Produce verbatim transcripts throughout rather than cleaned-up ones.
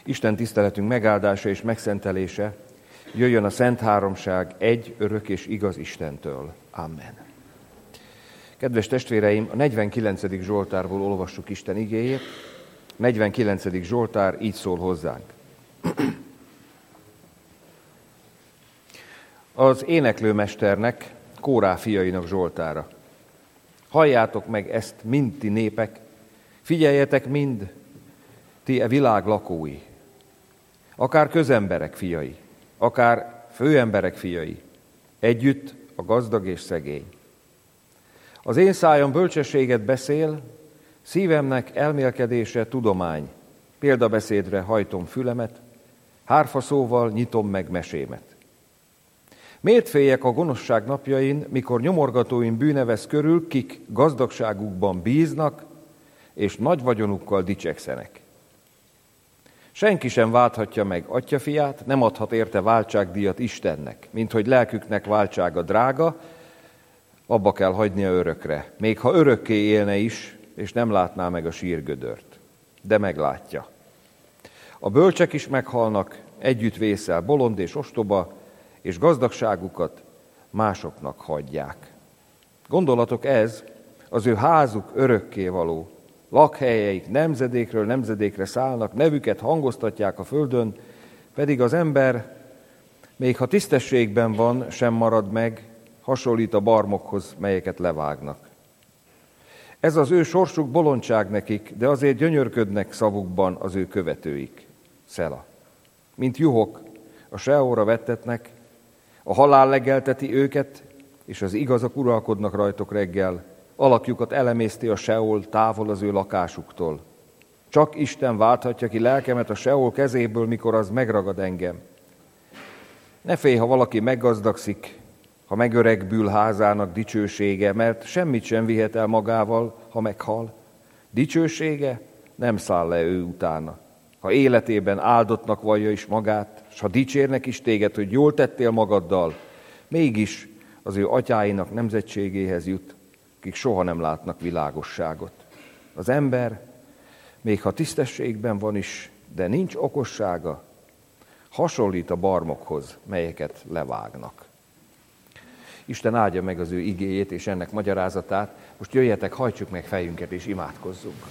Isten tiszteletünk megáldása és megszentelése jöjjön a Szent Háromság egy örök és igaz Istentől. Amen. Kedves testvéreim, a negyvenkilencedik Zsoltárból olvassuk Isten igéjét. A negyvenkilencedik Zsoltár így szól hozzánk. Az éneklőmesternek, Kórá fiainak zsoltára. Halljátok meg ezt, mind ti népek, figyeljetek mind, ti e világ lakói, akár közemberek fiai, akár főemberek fiai, együtt a gazdag és szegény. Az én szájam bölcsességet beszél, szívemnek elmélkedése tudomány, példabeszédre hajtom fülemet, hárfaszóval nyitom meg mesémet. Miért féljek a gonoszság napjain, mikor nyomorgatóim bűne vesz körül, kik gazdagságukban bíznak, és nagy vagyonukkal dicsekszenek. Senki sem válthatja meg atyafiát, nem adhat érte váltságdíjat Istennek, mint hogy lelküknek váltsága drága, abba kell hagynia örökre, még ha örökké élne is, és nem látná meg a sírgödört. De meglátja. A bölcsek is meghalnak, együtt vészel bolond és ostoba, és gazdagságukat másoknak hagyják. Gondolatok ez, az ő házuk örökké való, lakhelyeik nemzedékről nemzedékre szállnak, nevüket hangoztatják a földön, pedig az ember, még ha tisztességben van, sem marad meg, hasonlít a barmokhoz, melyeket levágnak. Ez az ő sorsuk bolondság nekik, de azért gyönyörködnek szavukban az ő követőik. Szela. Mint juhok, a seóra vettetnek, a halál legelteti őket, és az igazak uralkodnak rajtok reggel, alakjukat elemészti a seol távol az ő lakásuktól. Csak Isten válthatja ki lelkemet a seol kezéből, mikor az megragad engem. Ne félj, ha valaki meggazdagszik, ha megöregbül házának dicsősége, mert semmit sem vihet el magával, ha meghal. Dicsősége nem száll le ő utána. Ha életében áldottnak vallja is magát, s ha dicsérnek is téged, hogy jól tettél magaddal, mégis az ő atyáinak nemzetségéhez jut, akik soha nem látnak világosságot. Az ember, még ha tisztességben van is, de nincs okossága, hasonlít a barmokhoz, melyeket levágnak. Isten áldja meg az ő igéjét és ennek magyarázatát. Most jöjjetek, hajtsuk meg fejünket és imádkozzunk.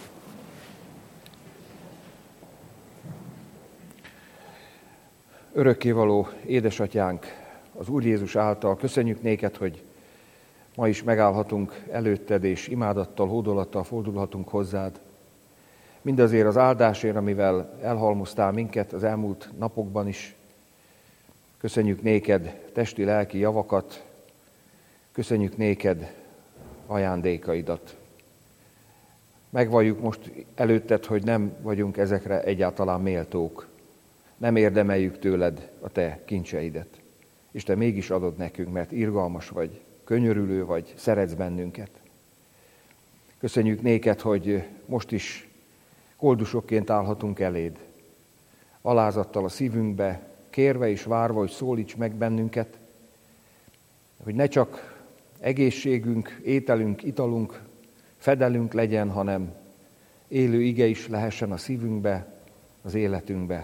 Örökkévaló édesatyánk, az Úr Jézus által köszönjük néked, hogy ma is megállhatunk előtted, és imádattal, hódolattal fordulhatunk hozzád. Mindazért az áldásért, amivel elhalmoztál minket az elmúlt napokban is. Köszönjük néked testi-lelki javakat, köszönjük néked ajándékaidat. Megvalljuk most előtted, hogy nem vagyunk ezekre egyáltalán méltók. Nem érdemeljük tőled a te kincseidet. És te mégis adod nekünk, mert irgalmas vagy, könyörülő vagy, szeretsz bennünket. Köszönjük néked, hogy most is koldusokként állhatunk eléd. Alázattal a szívünkbe, kérve és várva, hogy szólíts meg bennünket, hogy ne csak egészségünk, ételünk, italunk, fedelünk legyen, hanem élő ige is lehessen a szívünkbe, az életünkbe.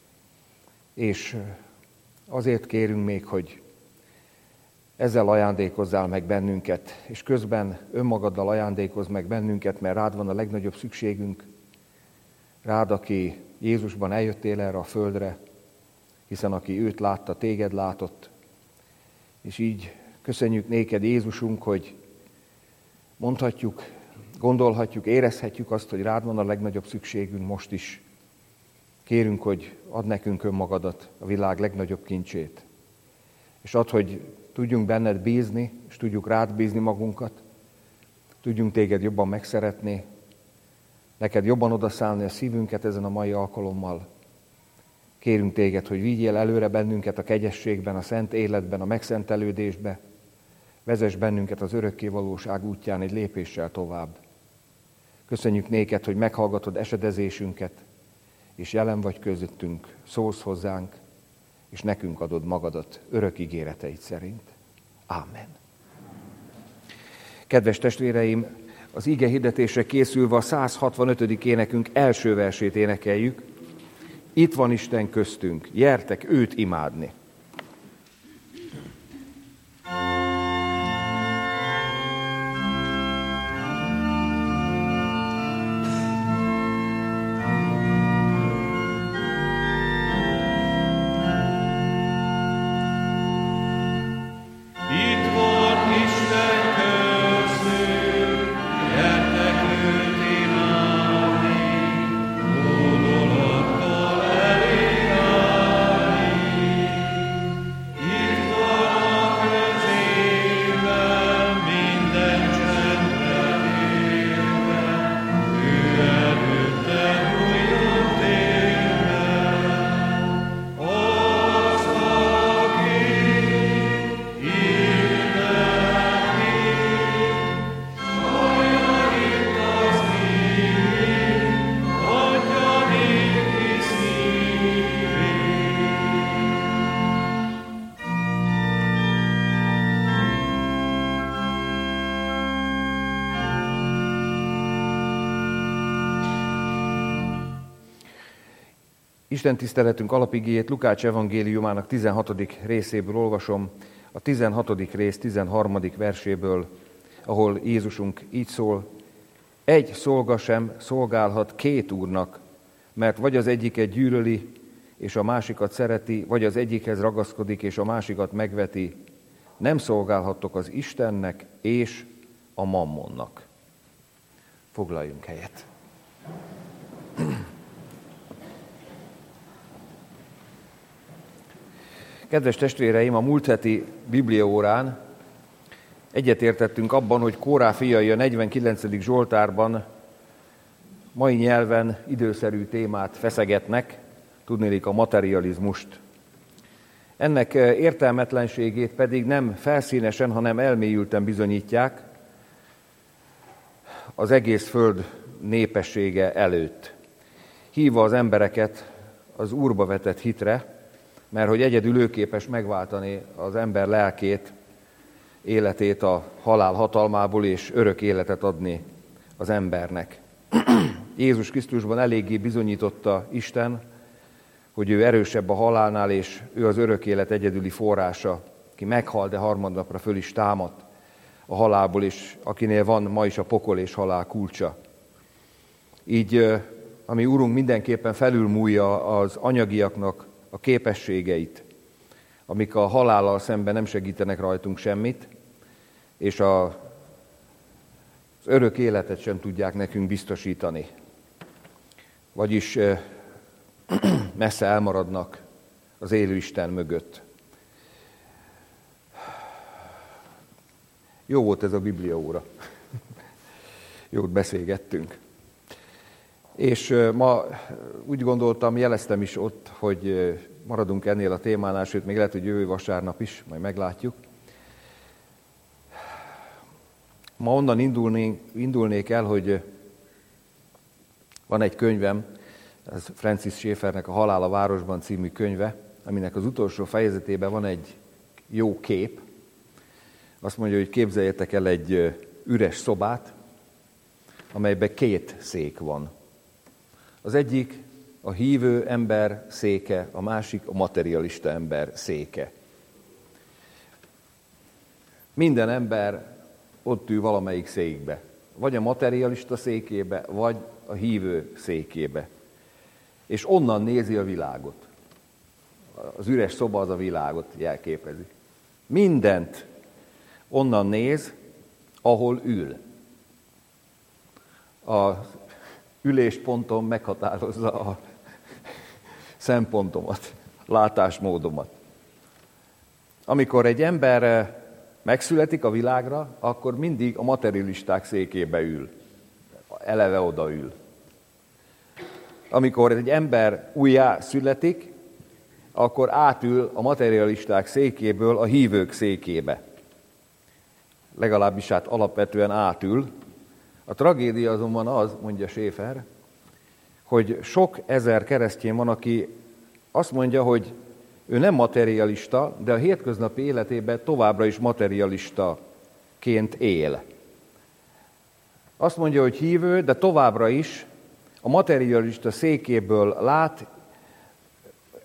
És azért kérünk még, hogy ezzel ajándékozzál meg bennünket, és közben önmagaddal ajándékozz meg bennünket, mert rád van a legnagyobb szükségünk, rád, aki Jézusban eljöttél erre a földre, hiszen aki őt látta, téged látott, és így köszönjük néked, Jézusunk, hogy mondhatjuk, gondolhatjuk, érezhetjük azt, hogy rád van a legnagyobb szükségünk most is. Kérünk, hogy add nekünk önmagadat, a világ legnagyobb kincsét. És add, hogy tudjunk benned bízni, és tudjuk rád bízni magunkat, tudjunk téged jobban megszeretni, neked jobban odaszállni a szívünket ezen a mai alkalommal. Kérünk téged, hogy vigyél előre bennünket a kegyességben, a szent életben, a megszentelődésbe, vezess bennünket az örökkévalóság útján egy lépéssel tovább. Köszönjük néked, hogy meghallgatod esedezésünket, és jelen vagy közöttünk, szólsz hozzánk, és nekünk adod magadat örök ígéreteid szerint. Ámen. Kedves testvéreim, az ige hirdetésre készülve a száz hatvanötödik énekünk első versét énekeljük. Itt van Isten köztünk, gyertek őt imádni. Isten tiszteletünk alapigéjét Lukács evangéliumának tizenhatodik részéből olvasom, a tizenhatodik rész tizenharmadik verséből, ahol Jézusunk így szól: egy szolga sem szolgálhat két úrnak, mert vagy az egyiket gyűlöli, és a másikat szereti, vagy az egyikhez ragaszkodik, és a másikat megveti. Nem szolgálhattok az Istennek és a mammonnak. Foglaljunk helyet. Kedves testvéreim, a múlt heti bibliaórán egyetértettünk abban, hogy Kórá fiai a negyvenkilencedik Zsoltárban mai nyelven időszerű témát feszegetnek, tudniillik a materializmust. Ennek értelmetlenségét pedig nem felszínesen, hanem elmélyülten bizonyítják az egész föld népessége előtt, hívva az embereket az Úrba vetett hitre, mert hogy egyedül ő képes megváltani az ember lelkét, életét a halál hatalmából, és örök életet adni az embernek. Jézus Krisztusban eléggé bizonyította Isten, hogy ő erősebb a halálnál, és ő az örök élet egyedüli forrása, ki meghal, de harmadnapra föl is támadt a halálból, és akinél van ma is a pokol és halál kulcsa. Így ami Úrunk mindenképpen felülmúlja az anyagiaknak a képességeit, amik a halállal szemben nem segítenek rajtunk semmit, és a, az örök életet sem tudják nekünk biztosítani. Vagyis messze elmaradnak az élő Isten mögött. Jó volt ez a bibliaóra. Jót beszélgettünk. És ma úgy gondoltam, jeleztem is ott, hogy maradunk ennél a témánál, sőt, még lehet, hogy jövő vasárnap is, majd meglátjuk. Ma onnan indulnék, indulnék el, hogy van egy könyvem, ez Francis Schaeffernek a Halál a városban című könyve, aminek az utolsó fejezetében van egy jó kép. Azt mondja, hogy képzeljetek el egy üres szobát, amelyben két szék van. Az egyik a hívő ember széke, a másik a materialista ember széke. Minden ember ott ül valamelyik székbe. Vagy a materialista székébe, vagy a hívő székébe. És onnan nézi a világot. Az üres szoba az a világot jelképezi. Mindent onnan néz, ahol ül. A ülésponton meghatározza a szempontomat, látásmódomat. Amikor egy ember megszületik a világra, akkor mindig a materialisták székébe ül. Eleve oda ül. Amikor egy ember újjá születik, akkor átül a materialisták székéből a hívők székébe. Legalábbis hát alapvetően átül. A tragédia azonban az, mondja Schaeffer, hogy sok ezer keresztény van, aki azt mondja, hogy ő nem materialista, de a hétköznapi életében továbbra is materialistaként él. Azt mondja, hogy hívő, de továbbra is a materialista székéből lát,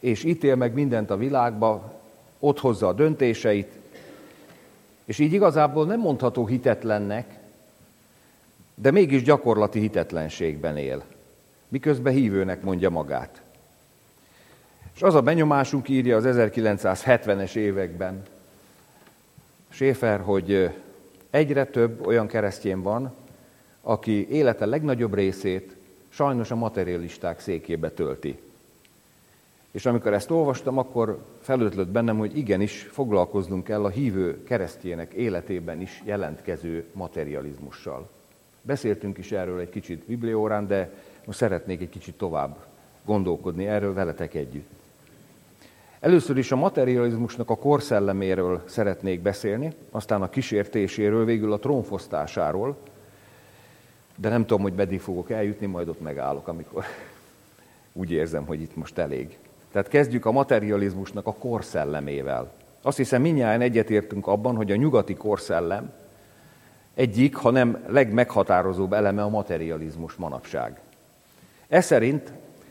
és ítél meg mindent a világba, ott hozza a döntéseit, és így igazából nem mondható hitetlennek, de mégis gyakorlati hitetlenségben él, miközben hívőnek mondja magát. És az a benyomásunk, írja az ezerkilencszázhetvenes években Schaeffer, hogy egyre több olyan keresztény van, aki élete legnagyobb részét sajnos a materialisták székébe tölti. És amikor ezt olvastam, akkor felötlött bennem, hogy igenis foglalkoznunk kell a hívő keresztjének életében is jelentkező materializmussal. Beszéltünk is erről egy kicsit bibliórán, de most szeretnék egy kicsit tovább gondolkodni erről veletek együtt. Először is a materializmusnak a korszelleméről szeretnék beszélni, aztán a kísértéséről, végül a trónfosztásáról, de nem tudom, hogy meddig fogok eljutni, majd ott megállok, amikor úgy érzem, hogy itt most elég. Tehát kezdjük a materializmusnak a korszellemével. Azt hiszem, mindnyájan egyetértünk abban, hogy a nyugati korszellem egyik, ha nem legmeghatározóbb eleme a materializmus manapság. Ez szerint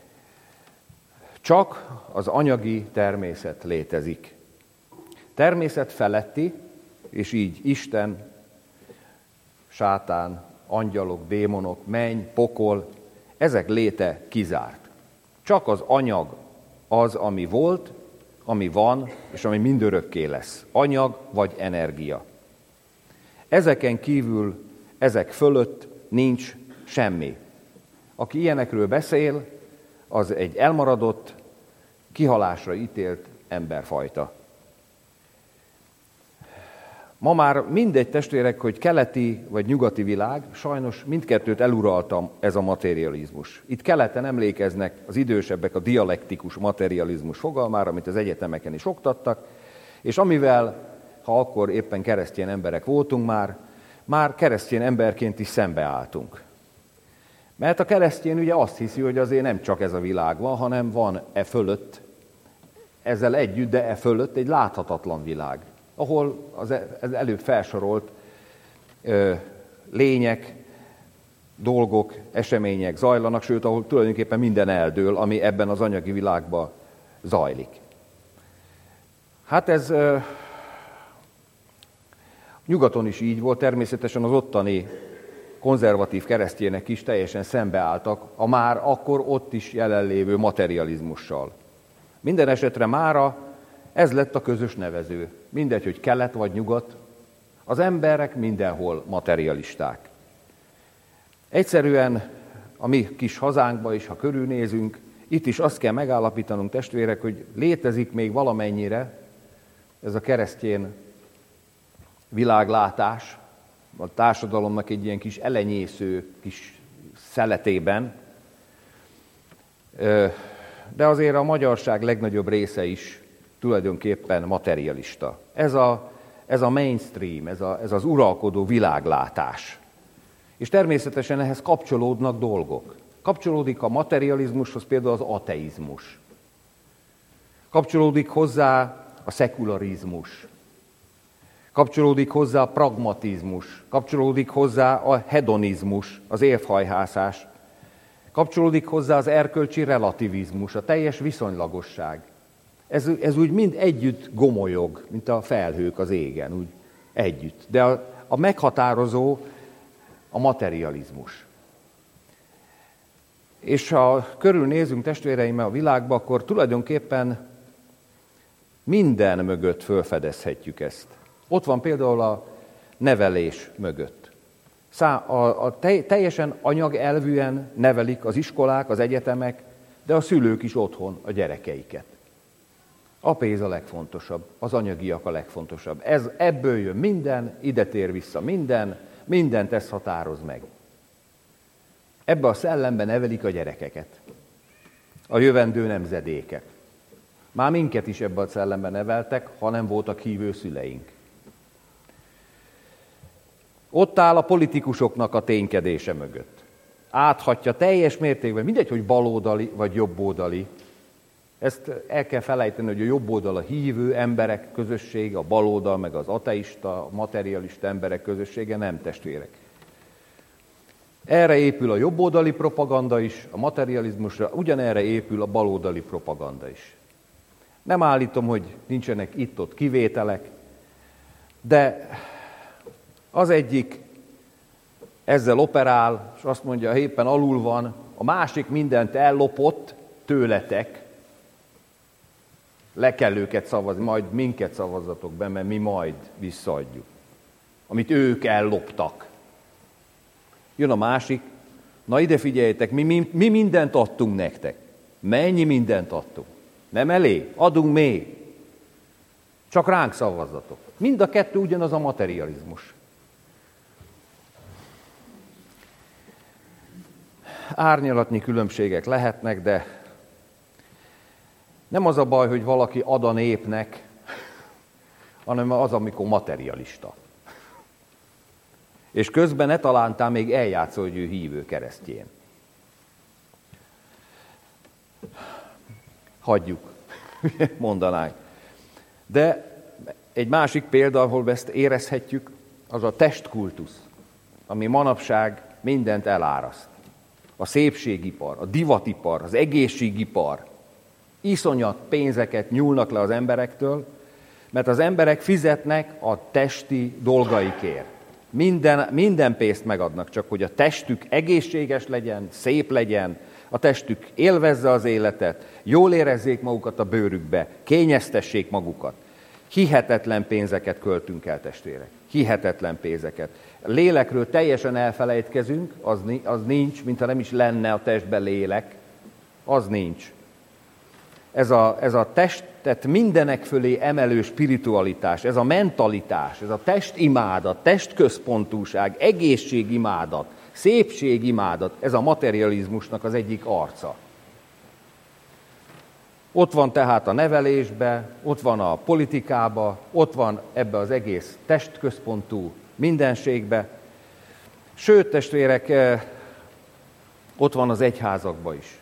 csak az anyagi természet létezik. Természet feletti, és így Isten, sátán, angyalok, démonok, menny, pokol, ezek léte kizárt. Csak az anyag az, ami volt, ami van, és ami mindörökké lesz. Anyag vagy energia. Ezeken kívül, ezek fölött nincs semmi. Aki ilyenekről beszél, az egy elmaradott, kihalásra ítélt emberfajta. Ma már mindegy, testvérek, hogy keleti vagy nyugati világ, sajnos mindkettőt eluraltam ez a materializmus. Itt keleten emlékeznek az idősebbek a dialektikus materializmus fogalmára, amit az egyetemeken is oktattak, és amivel, ha akkor éppen keresztény emberek voltunk már, már keresztény emberként is szembeálltunk. Mert a keresztény ugye azt hiszi, hogy azért nem csak ez a világ van, hanem van e fölött, ezzel együtt, de e fölött egy láthatatlan világ, ahol az előbb felsorolt ö, lények, dolgok, események zajlanak, sőt, ahol tulajdonképpen minden eldől, ami ebben az anyagi világban zajlik. Hát ez ö, nyugaton is így volt, természetesen az ottani konzervatív keresztjének is teljesen szembeálltak a már akkor ott is jelenlévő materializmussal. Minden esetre mára ez lett a közös nevező. Mindegy, hogy kelet vagy nyugat, az emberek mindenhol materialisták. Egyszerűen a mi kis hazánkba is, ha körülnézünk, itt is azt kell megállapítanunk, testvérek, hogy létezik még valamennyire ez a keresztény világlátás, a társadalomnak egy ilyen kis elenyésző kis szeletében, de azért a magyarság legnagyobb része is tulajdonképpen materialista. Ez a, ez a mainstream, ez, a, ez az uralkodó világlátás. És természetesen ehhez kapcsolódnak dolgok. Kapcsolódik a materializmushoz például az ateizmus. Kapcsolódik hozzá a szekularizmus. Kapcsolódik hozzá a pragmatizmus. Kapcsolódik hozzá a hedonizmus, az élfhajhászás. Kapcsolódik hozzá az erkölcsi relativizmus, a teljes viszonylagosság. Ez, ez úgy mind együtt gomolyog, mint a felhők az égen, úgy együtt. De a, a meghatározó a materializmus. És ha körülnézünk, testvéreimmel, a világba, akkor tulajdonképpen minden mögött felfedezhetjük ezt. Ott van például a nevelés mögött. Szá, a, a te, teljesen anyagelvűen nevelik az iskolák, az egyetemek, de a szülők is otthon a gyerekeiket. A pénz a legfontosabb, az anyagiak a legfontosabb. Ez, ebből jön minden, ide tér vissza minden, mindent ez határoz meg. Ebbe a szellemben nevelik a gyerekeket, a jövendő nemzedéket. Már minket is ebbe a szellemben neveltek, ha nem voltak hívő szüleink. Ott áll a politikusoknak a ténykedése mögött. Áthatja teljes mértékben, mindegy, hogy baloldali vagy jobboldali. Ezt el kell felejteni, hogy a jobboldal a hívő emberek közössége, a baloldal meg az ateista, materialista emberek közössége, nem, testvérek. Erre épül a jobboldali propaganda is, a materializmusra, ugyanerre épül a baloldali propaganda is. Nem állítom, hogy nincsenek itt-ott kivételek, de az egyik ezzel operál, és azt mondja, éppen alul van, a másik mindent ellopott tőletek, le kell őket szavazni, majd minket szavazzatok be, mert mi majd visszaadjuk, amit ők elloptak. Jön a másik, na ide figyeljetek, mi, mi, mi mindent adtunk nektek. Mennyi mindent adtunk? Nem elég? Adunk még. Csak ránk szavazzatok. Mind a kettő ugyanaz a materializmus. Árnyalatnyi különbségek lehetnek, de nem az a baj, hogy valaki ad a népnek, hanem az, amikor materialista. És közben ne talántál még eljátszol, hogy ő hívő keresztjén. Hagyjuk, mondanánk. De egy másik példa, ahol ezt érezhetjük, az a testkultusz, ami manapság mindent eláraszt. A szépségipar, a divatipar, az egészségipar iszonyat pénzeket nyúlnak le az emberektől, mert az emberek fizetnek a testi dolgaikért. Minden, minden pénzt megadnak, csak hogy a testük egészséges legyen, szép legyen, a testük élvezze az életet, jól érezzék magukat a bőrükbe, kényeztessék magukat. Hihetetlen pénzeket költünk el, testvérek. Hihetetlen pénzeket. A lélekről teljesen elfelejtkezünk, az, az nincs, mintha nem is lenne a testben lélek. Az nincs. Ez a, ez a testet mindenek fölé emelő spiritualitás, ez a mentalitás, ez a testimádat, testközpontúság, egészségimádat, szépségimádat, ez a materializmusnak az egyik arca. Ott van tehát a nevelésbe, ott van a politikába, ott van ebbe az egész testközpontú mindenségbe. Sőt, testvérek, ott van az egyházakba is.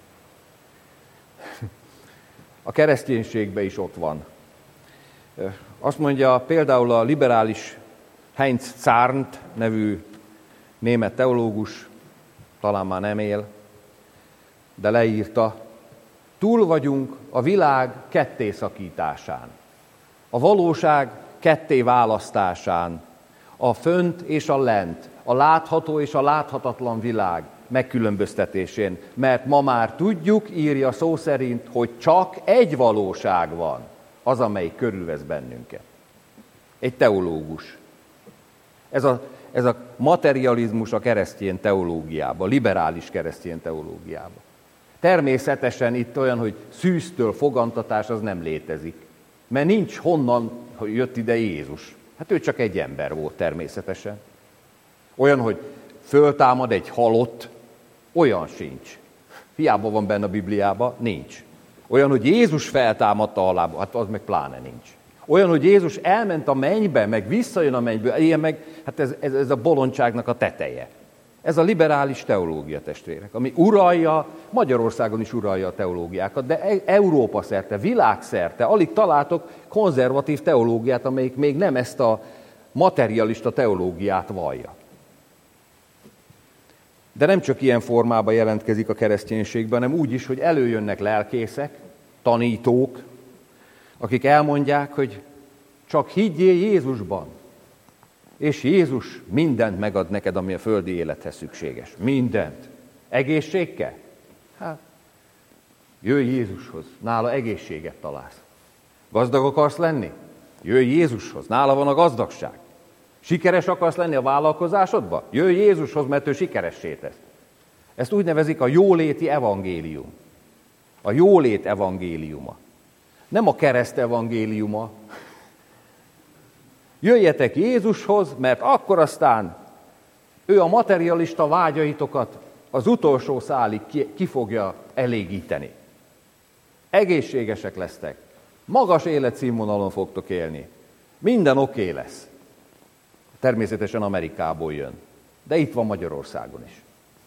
A kereszténységben is ott van. Azt mondja például a liberális Heinz Zarnt nevű német teológus, talán már nem él, de leírta, túl vagyunk a világ kettészakításán, a valóság ketté választásán, a fönt és a lent, a látható és a láthatatlan világ megkülönböztetésén, mert ma már tudjuk, írja szó szerint, hogy csak egy valóság van, az, amely körülvesz bennünket. Egy teológus. Ez a, ez a materializmus a keresztény teológiában, a liberális keresztény teológiában. Természetesen itt olyan, hogy szűztől fogantatás, az nem létezik. Mert nincs honnan, hogy jött ide Jézus. Hát ő csak egy ember volt természetesen. Olyan, hogy föltámad egy halott, olyan sincs. Hiába van benne a Bibliában, nincs. Olyan, hogy Jézus feltámadta a halálba, hát az meg pláne nincs. Olyan, hogy Jézus elment a mennybe, meg visszajön a mennybe, ilyen meg, hát ez, ez, ez a bolondságnak a teteje. Ez a liberális teológia, testvérek, ami uralja, Magyarországon is uralja a teológiákat, de Európa szerte, világszerte, alig találtok konzervatív teológiát, amelyik még nem ezt a materialista teológiát vallja. De nem csak ilyen formában jelentkezik a kereszténységben, hanem úgy is, hogy előjönnek lelkészek, tanítók, akik elmondják, hogy csak higgyél Jézusban, és Jézus mindent megad neked, ami a földi élethez szükséges. Mindent. Egészség kell? Hát, jöjj Jézushoz, nála egészséget találsz. Gazdag akarsz lenni? Jöjj Jézushoz, nála van a gazdagság. Sikeres akarsz lenni a vállalkozásodba? Jöjj Jézushoz, mert ő sikeressé tesz. Ezt úgy nevezik a jóléti evangélium. A jólét evangéliuma. Nem a kereszt evangéliuma. Jöjjetek Jézushoz, mert akkor aztán ő a materialista vágyaitokat az utolsó szálig ki, ki fogja elégíteni. Egészségesek lesztek. Magas életszínvonalon fogtok élni. Minden oké okay lesz. Természetesen Amerikából jön. De itt van Magyarországon is.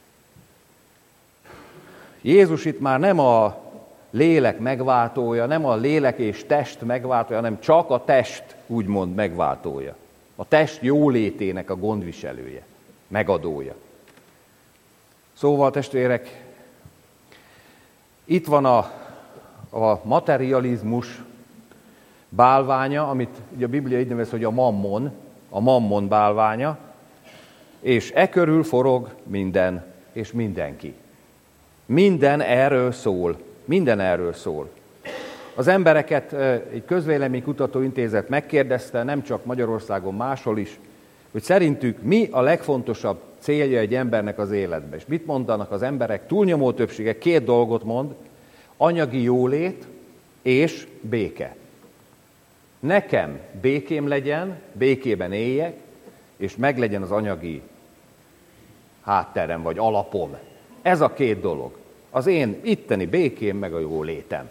Jézus itt már nem a lélek megváltója, nem a lélek és test megváltója, hanem csak a test, úgymond megváltója. A test jólétének a gondviselője, megadója. Szóval, testvérek, itt van a, a materializmus bálványa, amit ugye a Biblia így nevez, hogy a mammon, a mammon bálványa, és e körül forog minden és mindenki. Minden erről szól. Minden erről szól. Az embereket egy közvéleménykutató intézet megkérdezte, nem csak Magyarországon, máshol is, hogy szerintük mi a legfontosabb célja egy embernek az életben. És mit mondanak az emberek? Túlnyomó többsége két dolgot mond, anyagi jólét és béke. Nekem békém legyen, békében éljek, és meglegyen az anyagi hátterem vagy alapom. Ez a két dolog. Az én itteni békém, meg a jólétem.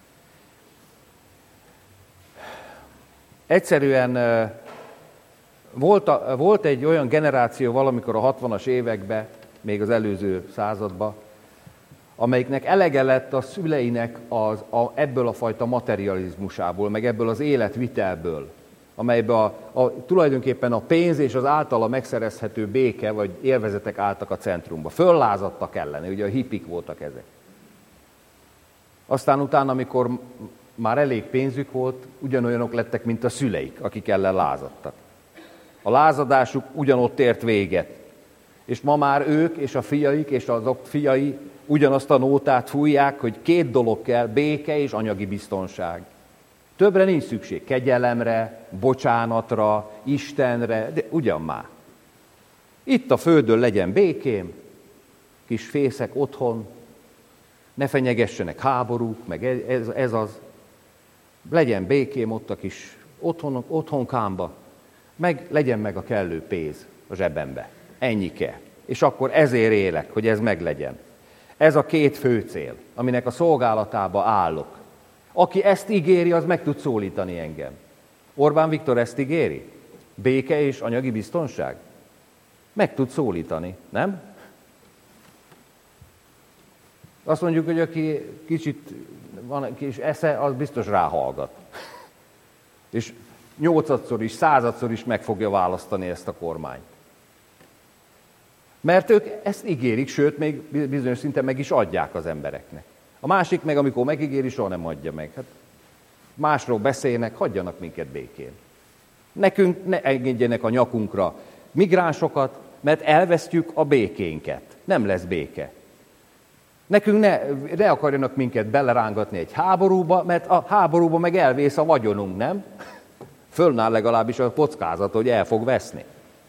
Egyszerűen volt, a, volt egy olyan generáció valamikor a hatvanas években, még az előző században, amelyiknek elege lett a szüleinek az, a, ebből a fajta materializmusából, meg ebből az életvitelből, amelyben a, a, tulajdonképpen a pénz és az általa megszerezhető béke vagy élvezetek álltak a centrumba. Föllázadtak ellene, ugye a hippik voltak ezek. Aztán utána, amikor már elég pénzük volt, ugyanolyanok lettek, mint a szüleik, akik ellen lázadtak. A lázadásuk ugyanott ért véget. És ma már ők és a fiaik és azok fiai ugyanazt a nótát fújják, hogy két dolog kell, béke és anyagi biztonság. Többre nincs szükség, kegyelemre, bocsánatra, Istenre, de ugyan már. Itt a földön legyen békém, kis fészek otthon, ne fenyegessenek háborúk, meg ez, ez az. Legyen békém ott a kis otthon, otthonkámba, meg legyen meg a kellő pénz a zsebembe. Ennyi kell. És akkor ezért élek, hogy ez meglegyen. Ez a két fő cél, aminek a szolgálatába állok. Aki ezt ígéri, az meg tud szólítani engem. Orbán Viktor ezt ígéri? Béke és anyagi biztonság? Meg tud szólítani, nem? Azt mondjuk, hogy aki kicsit van kis esze, az biztos ráhallgat. És nyolcadszor is, századszor is meg fogja választani ezt a kormányt. Mert ők ezt ígérik, sőt, még bizonyos szinten meg is adják az embereknek. A másik meg, amikor megígéri, soha nem adja meg. Hát másról beszélnek, hagyjanak minket békén. Nekünk ne engedjenek a nyakunkra migránsokat, mert elvesztjük a békénket. Nem lesz béke. Nekünk ne, ne akarjanak minket belerángatni egy háborúba, mert a háborúba meg elvész a vagyonunk, nem? Fölnál legalábbis a kockázat, hogy el fog veszni.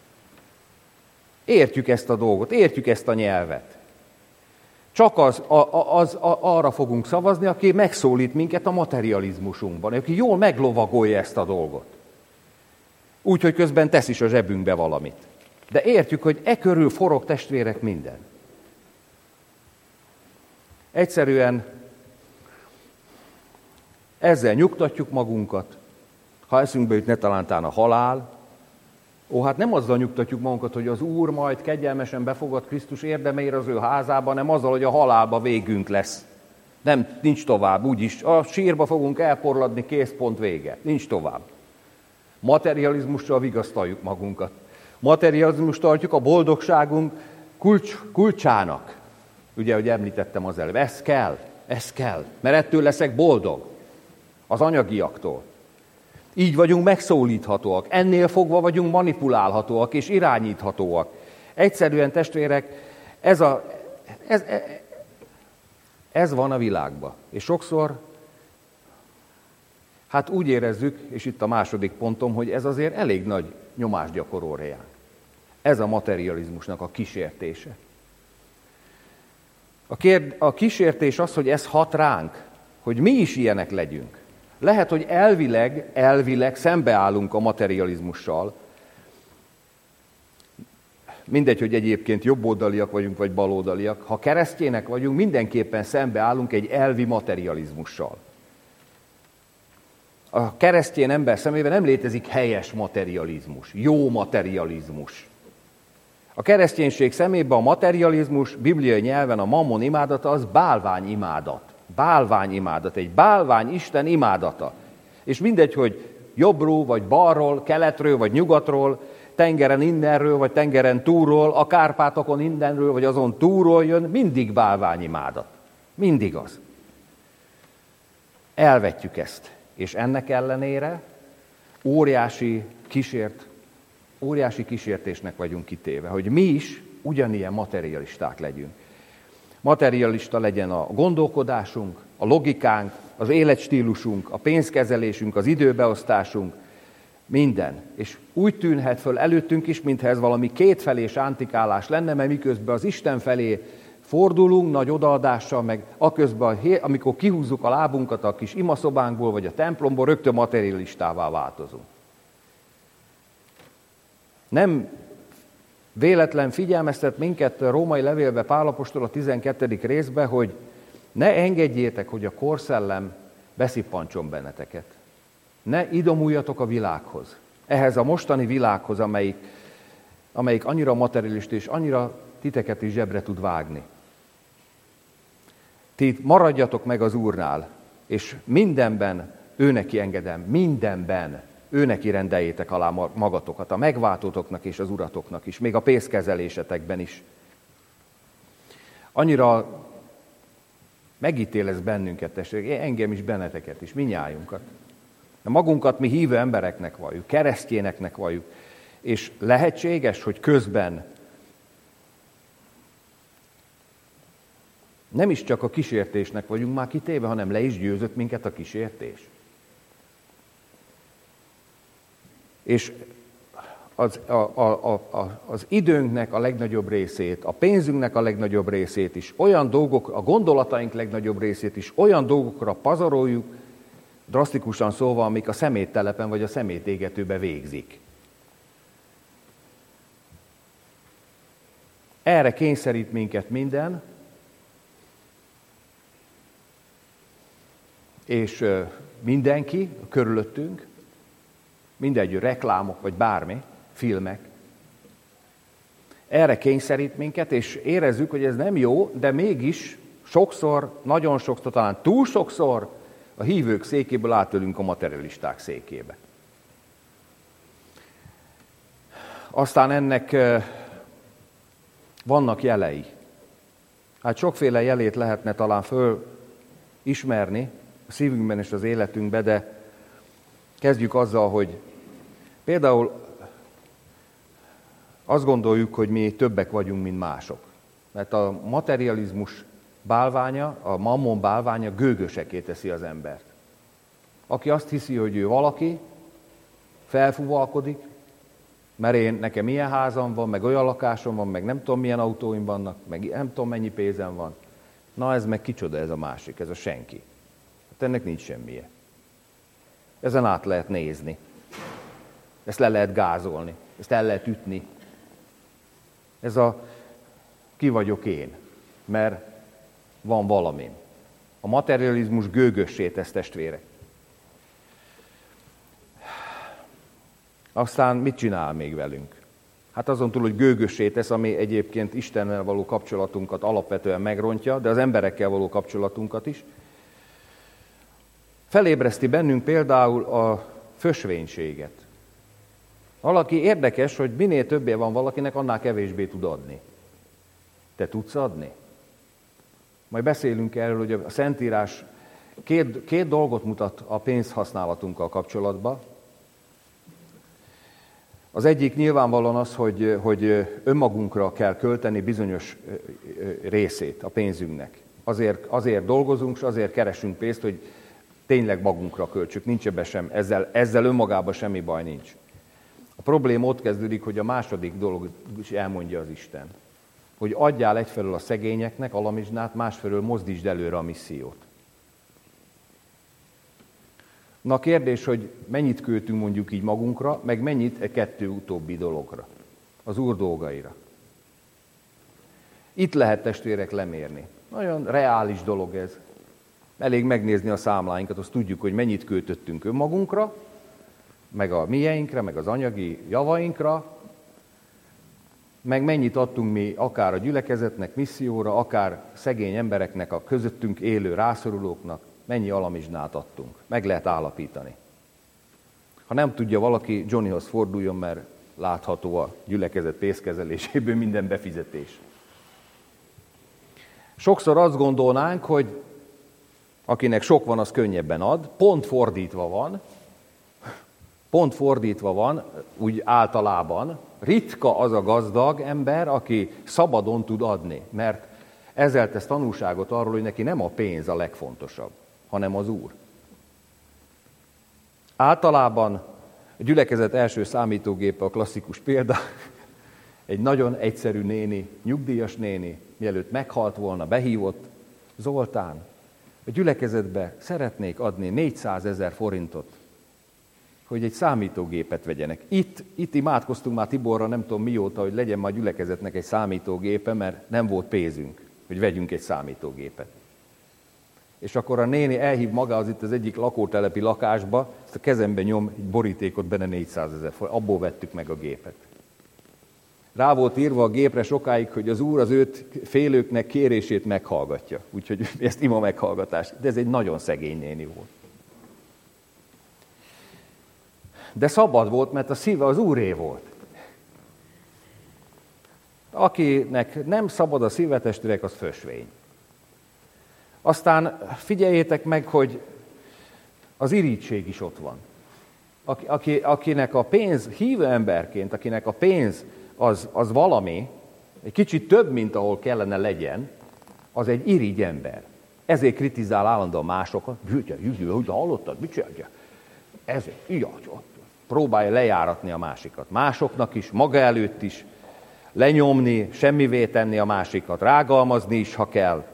Értjük ezt a dolgot, értjük ezt a nyelvet. Csak az, a, az a, arra fogunk szavazni, aki megszólít minket a materializmusunkban, aki jól meglovagolja ezt a dolgot. Úgy, hogy közben tesz is a zsebünkbe valamit. De értjük, hogy e körül forog, testvérek, minden. Egyszerűen ezzel nyugtatjuk magunkat, ha eszünkbe jut netalántán a halál. Ó, hát nem azzal nyugtatjuk magunkat, hogy az Úr majd kegyelmesen befogad Krisztus érdemeire az ő házába, hanem azzal, hogy a halálba végünk lesz. Nem, nincs tovább, úgyis. A sírba fogunk elporladni, kész, pont, vége. Nincs tovább. Materializmussal vigasztaljuk magunkat. Materializmust tartjuk a boldogságunk kulcs, kulcsának. Ugye, ahogy említettem az előbb, ez kell, ez kell, mert ettől leszek boldog, az anyagiaktól. Így vagyunk megszólíthatóak, ennél fogva vagyunk manipulálhatóak és irányíthatóak. Egyszerűen, testvérek, ez, a, ez, ez van a világban. És sokszor, hát úgy érezzük, és itt a második pontom, hogy ez azért elég nagy nyomást gyakorol ránk. Ez a materializmusnak a kísértése. A, kérd, a kísértés az, hogy ez hat ránk, hogy mi is ilyenek legyünk. Lehet, hogy elvileg, elvileg szembeállunk a materializmussal. Mindegy, hogy egyébként jobboldaliak vagyunk, vagy baloldaliak. Ha keresztjének vagyunk, mindenképpen szembeállunk egy elvi materializmussal. A keresztény ember szemében nem létezik helyes materializmus, jó materializmus. A kereszténység szemében a materializmus, bibliai nyelven a mammon imádata, az bálványimádat. Bálványimádat, egy bálvány Isten imádata. És mindegy, hogy jobbról, vagy balról, keletről, vagy nyugatról, tengeren innenről, vagy tengeren túlról, a Kárpátokon innenről, vagy azon túlról jön, mindig bálványimádat. Mindig az. elvetjük ezt, és ennek ellenére óriási kísért, óriási kísértésnek vagyunk kitéve, hogy mi is ugyanilyen materialisták legyünk. Materialista legyen a gondolkodásunk, a logikánk, az életstílusunk, a pénzkezelésünk, az időbeosztásunk, minden. És úgy tűnhet föl előttünk is, mintha ez valami kétfelés ántikálás lenne, mert miközben az Isten felé fordulunk nagy odaadással, meg aközben, amikor kihúzzuk a lábunkat a kis imaszobánkból, vagy a templomból, rögtön materialistává változunk. Nem véletlen figyelmeztet minket a római levélbe Pál apostol a tizenkettedik részbe, hogy ne engedjétek, hogy a korszellem beszippancson benneteket. Ne idomuljatok a világhoz. Ehhez a mostani világhoz, amelyik, amelyik annyira materialista és annyira titeket is zsebre tud vágni. Ti maradjatok meg az Úrnál, és mindenben őneki engedem, mindenben őneki rendeljétek alá magatokat, a megváltótoknak és az uratoknak is, még a pénzkezelésetekben is. Annyira megítél ez bennünket, testvérek, engem is, benneteket is, minnyájunkat. De magunkat mi hívő embereknek valljuk, keresztjéneknek valljuk, és lehetséges, hogy közben nem is csak a kísértésnek vagyunk már kitéve, hanem le is győzött minket a kísértés. És az, a, a, a, az időnknek a legnagyobb részét, a pénzünknek a legnagyobb részét is, olyan dolgok, a gondolataink legnagyobb részét is olyan dolgokra pazaroljuk, drasztikusan szólva, amik a szeméttelepen vagy a szemétégetőbe végzik. Erre kényszerít minket minden, és mindenki körülöttünk, mindegy, reklámok vagy bármi, filmek, erre kényszerít minket, és érezzük, hogy ez nem jó, de mégis sokszor, nagyon sokszor, talán túl sokszor a hívők székéből átölünk a materialisták székébe. Aztán ennek vannak jelei. Hát sokféle jelét lehetne talán fölismerni a szívünkben és az életünkben, de kezdjük azzal, hogy például azt gondoljuk, hogy mi többek vagyunk, mint mások. Mert a materializmus bálványa, a mammon bálványa gőgöseké teszi az embert. Aki azt hiszi, hogy ő valaki, felfúvalkodik, mert én, nekem ilyen házam van, meg olyan lakásom van, meg nem tudom milyen autóim vannak, meg nem tudom mennyi pénzem van. Na ez meg kicsoda ez a másik, ez a senki. Hát ennek nincs semmije. Ezen át lehet nézni. Ezt le lehet gázolni, ezt el lehet ütni. Ez a ki vagyok én, mert van valamim. A materializmus gőgössé tesz, testvérek. Aztán mit csinál még velünk? Hát azon túl, hogy gőgössé tesz, ami egyébként Istennel való kapcsolatunkat alapvetően megrontja, de az emberekkel való kapcsolatunkat is. Felébreszti bennünk például a fösvénységet. Valaki érdekes, hogy minél többé van valakinek, annál kevésbé tud adni. Te tudsz adni? Majd beszélünk erről, hogy a Szentírás két, két dolgot mutat a pénzhasználatunkkal kapcsolatban. Az egyik nyilvánvalóan az, hogy, hogy önmagunkra kell költeni bizonyos részét a pénzünknek. Azért, azért dolgozunk, és azért keresünk pénzt, hogy tényleg magunkra költsük. Nincs ebben sem, ezzel, ezzel önmagában semmi baj nincs. A probléma ott kezdődik, hogy a második dolog is elmondja az Isten. Hogy adjál egyfelől a szegényeknek alamizsnát, másfelől mozdítsd előre a missziót. Na a kérdés, hogy mennyit költünk mondjuk így magunkra, meg mennyit e kettő utóbbi dologra, az Úr dolgaira. Itt lehet, testvérek, lemérni. Nagyon reális dolog ez. Elég megnézni a számláinkat, azt tudjuk, hogy mennyit költöttünk önmagunkra, meg a mieinkre, meg az anyagi javainkra, meg mennyit adtunk mi akár a gyülekezetnek, misszióra, akár szegény embereknek, a közöttünk élő rászorulóknak, mennyi alamizsnát adtunk. Meg lehet állapítani. Ha nem tudja valaki, Johnnyhoz forduljon, mert látható a gyülekezet pénzkezeléséből minden befizetés. Sokszor azt gondolnánk, hogy Akinek sok van, az könnyebben ad. Pont fordítva van. Pont fordítva van, úgy általában. Ritka az a gazdag ember, aki szabadon tud adni, mert ezzel tesz tanúságot arról, hogy neki nem a pénz a legfontosabb, hanem az Úr. Általában a gyülekezet első számítógépe a klasszikus példa. Egy nagyon egyszerű néni, nyugdíjas néni, mielőtt meghalt volna, behívott: Zoltán, a gyülekezetbe szeretnék adni négyszázezer forintot, hogy egy számítógépet vegyenek. Itt, itt imádkoztunk már Tiborra, nem tudom mióta, hogy legyen már a gyülekezetnek egy számítógépe, mert nem volt pénzünk, hogy vegyünk egy számítógépet. És akkor a néni elhív magához itt az egyik lakótelepi lakásba, ezt a kezembe nyom egy borítékot, benne négyszázezer forint, abból vettük meg a gépet. Rá volt írva a gépre sokáig, hogy az Úr az őt félőknek kérését meghallgatja. Úgyhogy ezt ima meghallgatás. De ez egy nagyon szegény néni volt. De szabad volt, mert a szíve az Úré volt. Akinek nem szabad a szíve, testvérek, az fösvény. Aztán figyeljétek meg, hogy az irigység is ott van. Aki, aki, akinek a pénz, hívő emberként, akinek a pénz az, az valami, egy kicsit több, mint ahol kellene legyen, az egy irigy ember. Ezért kritizál állandóan másokat. Hügye, hügye, hügye, hallottad, mit csinálja? Ezért, így, próbálja lejáratni a másikat. Másoknak is, maga előtt is, lenyomni, semmivé tenni a másikat, rágalmazni is, ha kell.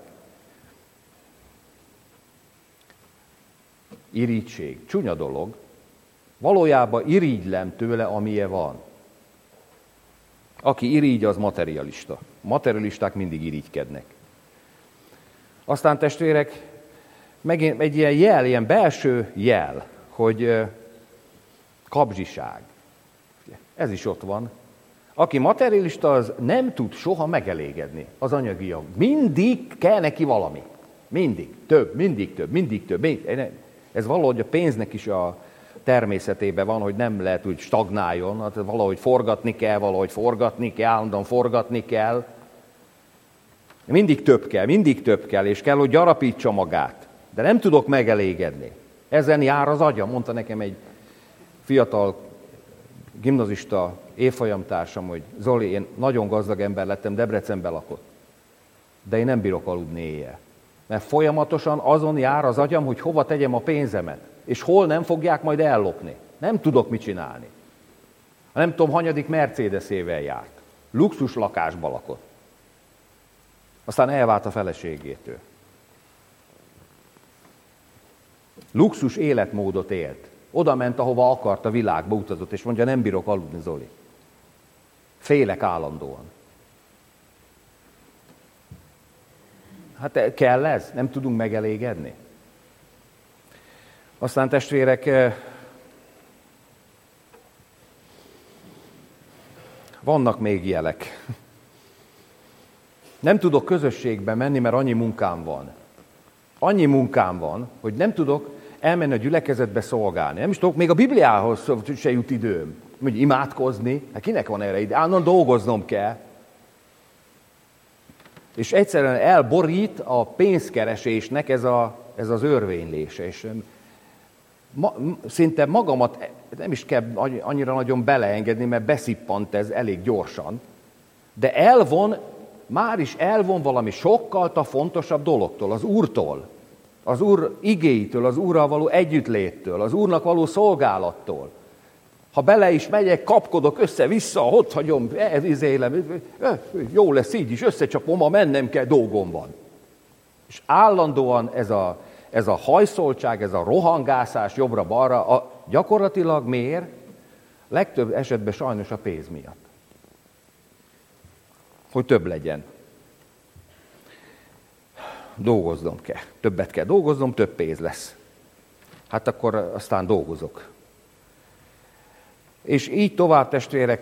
Irigység, csúnya dolog. Valójában irigylem tőle, amilyen van. Aki irigy, az materialista. Materialisták mindig irigykednek. Aztán testvérek, megint egy ilyen jel, ilyen belső jel, hogy kapzsiság. Ez is ott van. Aki materialista, az nem tud soha megelégedni az anyagiak. Mindig kell neki valami. Mindig. Több, mindig több, mindig több. Ez valahogy a pénznek is a természetében van, hogy nem lehet úgy stagnáljon, hát valahogy forgatni kell, valahogy forgatni kell, állandóan forgatni kell. Mindig több kell, mindig több kell, és kell, hogy gyarapítsa magát. De nem tudok megelégedni. Ezen jár az agyam, mondta nekem egy fiatal gimnazista évfolyamtársam, hogy Zoli, én nagyon gazdag ember lettem, Debrecenben lakott, de én nem bírok aludni éjjel. Mert folyamatosan azon jár az agyam, hogy hova tegyem a pénzemet, és hol nem fogják majd ellopni. Nem tudok mit csinálni. Nem tudom, hanyadik Mercedesével járt. Luxus lakásba lakott. Aztán elvált a feleségétől. Luxus életmódot élt. Oda ment, ahova akart, a világba utazott, és mondja, nem bírok aludni, Zoli. Félek állandóan. Hát kell ez? Nem tudunk megelégedni? Aztán testvérek, vannak még jelek. Nem tudok közösségbe menni, mert annyi munkám van. Annyi munkám van, hogy nem tudok elmenni a gyülekezetbe szolgálni. Nem is tudok, még a Bibliához se jut időm, hogy imádkozni. Hát kinek van erre ide? Állandóan dolgoznom kell. És egyszerűen elborít a pénzkeresésnek ez, a, ez az örvénylése. És ma, szinte magamat nem is kell annyira nagyon beleengedni, mert beszippant ez elég gyorsan. De elvon, már is elvon valami sokkal fontosabb dologtól, az Úrtól. Az Úr igéitől, az Úrral való együttléttől, az Úrnak való szolgálattól. Ha bele is megyek, kapkodok össze-vissza, ott hagyom, elvizélem, jó lesz így is, összecsapom, ma mennem kell, dolgom van. És állandóan ez a, ez a hajszoltság, ez a rohangászás jobbra-balra, a, gyakorlatilag miért? Legtöbb esetben sajnos a pénz miatt. Hogy több legyen. Dolgoznom kell. Többet kell dolgoznom, több pénz lesz. Hát akkor aztán dolgozok. És így tovább, testvérek,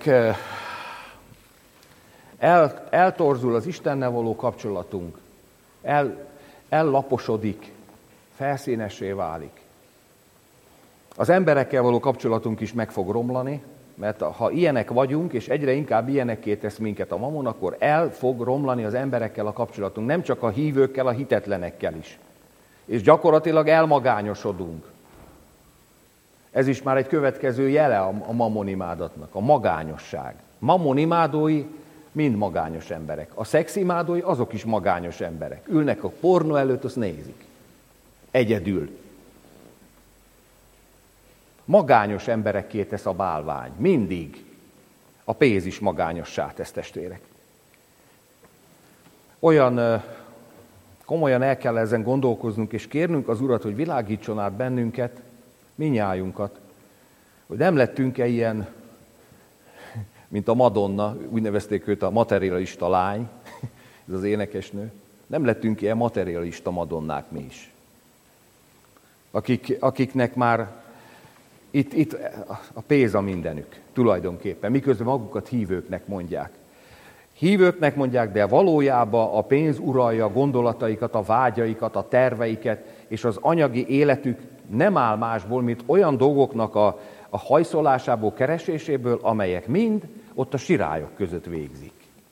el, eltorzul az Istennel való kapcsolatunk, el, ellaposodik, felszínessé válik. Az emberekkel való kapcsolatunk is meg fog romlani, mert ha ilyenek vagyunk, és egyre inkább ilyenekké tesz minket a mamon, akkor el fog romlani az emberekkel a kapcsolatunk, nem csak a hívőkkel, a hitetlenekkel is. és gyakorlatilag elmagányosodunk. Ez is már egy következő jele a mammonimádatnak, a magányosság. Mammonimádói mind magányos emberek. A szeximádói azok is magányos emberek. Ülnek a pornó előtt, azt nézik. Egyedül. Magányos emberekké tesz a bálvány. Mindig. A pénz is magányossá tesz, testvérek. Olyan komolyan el kell ezen gondolkoznunk, és kérnünk az Urat, hogy világítson át bennünket, minnyájunkat, hogy nem lettünk-e ilyen, mint a Madonna, úgy nevezték őt a materialista lány, ez az énekesnő, nem lettünk ilyen materialista madonnák mi is. Akik, akiknek már itt, itt a pénz a mindenük, tulajdonképpen, miközben magukat hívőknek mondják. Hívőknek mondják, de valójában a pénz uralja a gondolataikat, a vágyaikat, a terveiket, és az anyagi életük nem áll másból, mint olyan dolgoknak a, a hajszolásából, kereséséből, amelyek mind ott a sirályok között végzik.